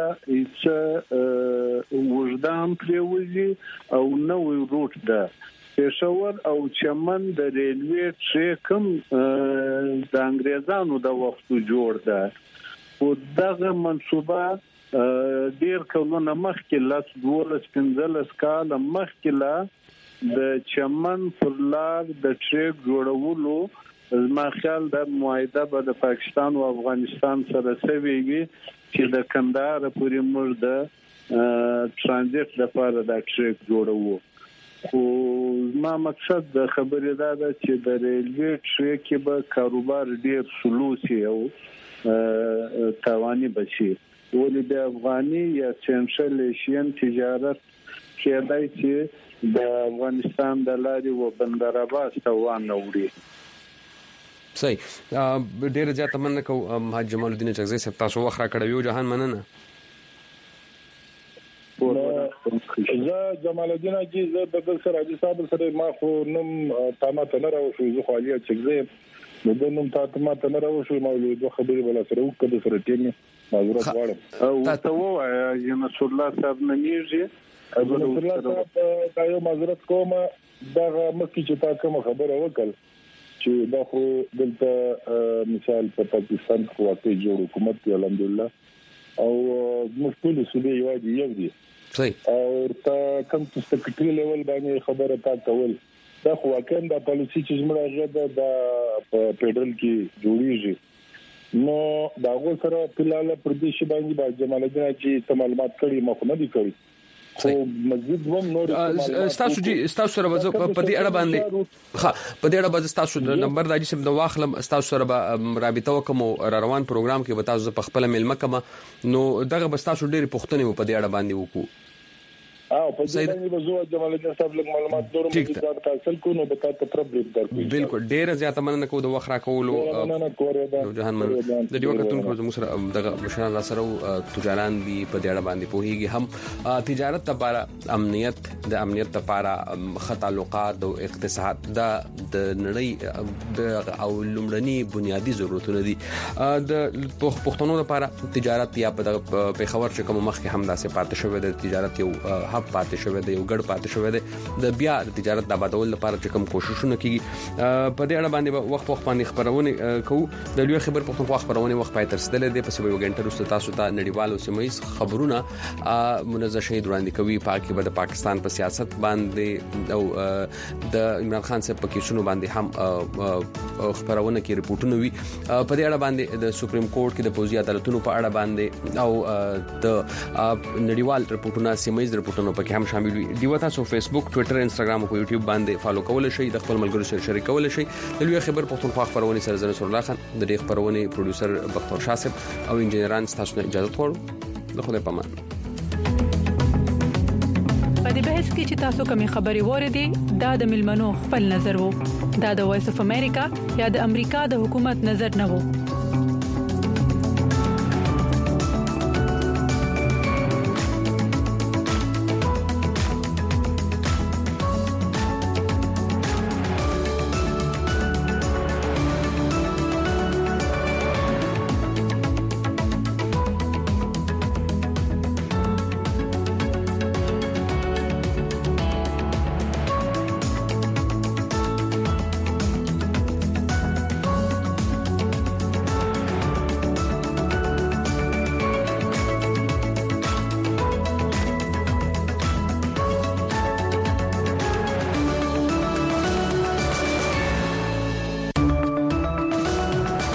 چې وجدان پریوزي او نوې روټ ده پېښور او چمن د ریلوي ټریکم د انګريزانو د وختو جوړ ده او دغه منصوبه ډیر کلونه مخکې لاس 12 کال مخکې لا د چمن پر لار د ټریک جوړولو زما خیال د معاهده به د پاکستان او افغانستان سره سوي وي چې د کندهار پورې موږ د ترانزیت لپاره د ټریک جوړو. خو ما مقصد د خبرې دا ده چې د ریلوي ټریک به کاروبار ډیر سلوسي او تواني بشي ولې د افغاني یا سنټرل ایشین تجارت کېدای چې د افغانستان د لارې و بندر عباس ته وانه.
صحیح. ډیر زیات مننه کوم حاج جمال الدین چغزي صاحب تاسو وخت راکړیو جهان مننه.
زه جمال الدین چې زه د بل سره حاجی صاحب سره ما خو نوم تامه نه راوښو زه خو علي چغزي د نوم تامه نه راوښو مولوی خبرې بل سره وکړه سره ټیم معذرت غواړم
او تاسو وايي نصر الله صاحب ننيږي
نصر الله صاحب دا یو معذرت کوم دا مکه چې تاسو خبره وکړه چې دا خو دلته مثال په پاکستان کې واقع جوړ حکومت دی الحمدلله او مشکل سودي یو دی
صحیح
او تا کوم سکرټری لیول باندې خبره تا کول دا خو واقعا د پالیسي چې زموږ غږ د فدرال کې جوړیږي نو دا غو سره په لاله پردیش باندې جمال الدین چې معلومات کړي مخ نه دي کړی خو مزید هم نور
تاسو سره په دې اړه باندې په دې اړه باندې تاسو د نمبر راځي چې د واخلم تاسو سره به رابطه وکم او روان پروګرام کې به تاسو په خپل ملمه کما نو دغه به تاسو ډېری پوښتنې په دې اړه باندې وکړو
او په دې باندې به زه جمال الدین صاحب له معلومات نور مزید تاسو کو نو به تاسو پرابلم درکړئ.
بالکل ډیر زیات مننه کوم د وخت راکولو نو جهان من د دې وخت ټول کوم سره دغه مشران را سره تجاران دي په دې اړه باندې پوهیږي هم تجارت لپاره امنیت د امنیت لپاره خطالقات او اقتصاد د نړۍ د او لومړني بنیادی ضرورتونه دي د پښتنو لپاره تجارت یا په پیښور چې کوم مخکې هم داسې پاتې شوی د تجارت یو پاتې شوی دی یو ګډ پاتې شوی دی د بیا د تجارت د آبادول لپاره چې کوم کوششونه کیږي په دې اړه باندې وخت باندې خبرونه کوو د لوی خبر پښتونخوا خبرونه وخت پای تر ستل دي په سبب غنټه وروسته تاسو ته نړیوالو سیمایي خبرونه منزه شهید وړاندې کوي پاکي د پاکستان په سیاست باندې او د عمران خان صاحب په کیسونو باندې هم خبرونه کې ریپورتونه وي په دې اړه باندې د سپریم کورټ کې د پوزي عدالتونو په اړه باندې او د نړیوال ریپورتونه سیمایي ریپورتونو پکې هم شامل وي. دی وتا سو فیسبوک ټوئیټر انستګرام او یوټیوب باندې فالو کول شي د خپل ملګرو سره شریکول شي د لوی خبر پښتونخوا خبرونه سره زنه سر الله خان د دې خبرونه پروډوسر بختور شاه صاحب او انجنیران تاسو ته اجازه ورکړم د خدای پامان.
په دې بحث کې چې تاسو کومې خبرې وریدي دا د ملمنو خپل نظر وو دا د وایس اف امریکا یا د امریکا د حکومت نظر نه وو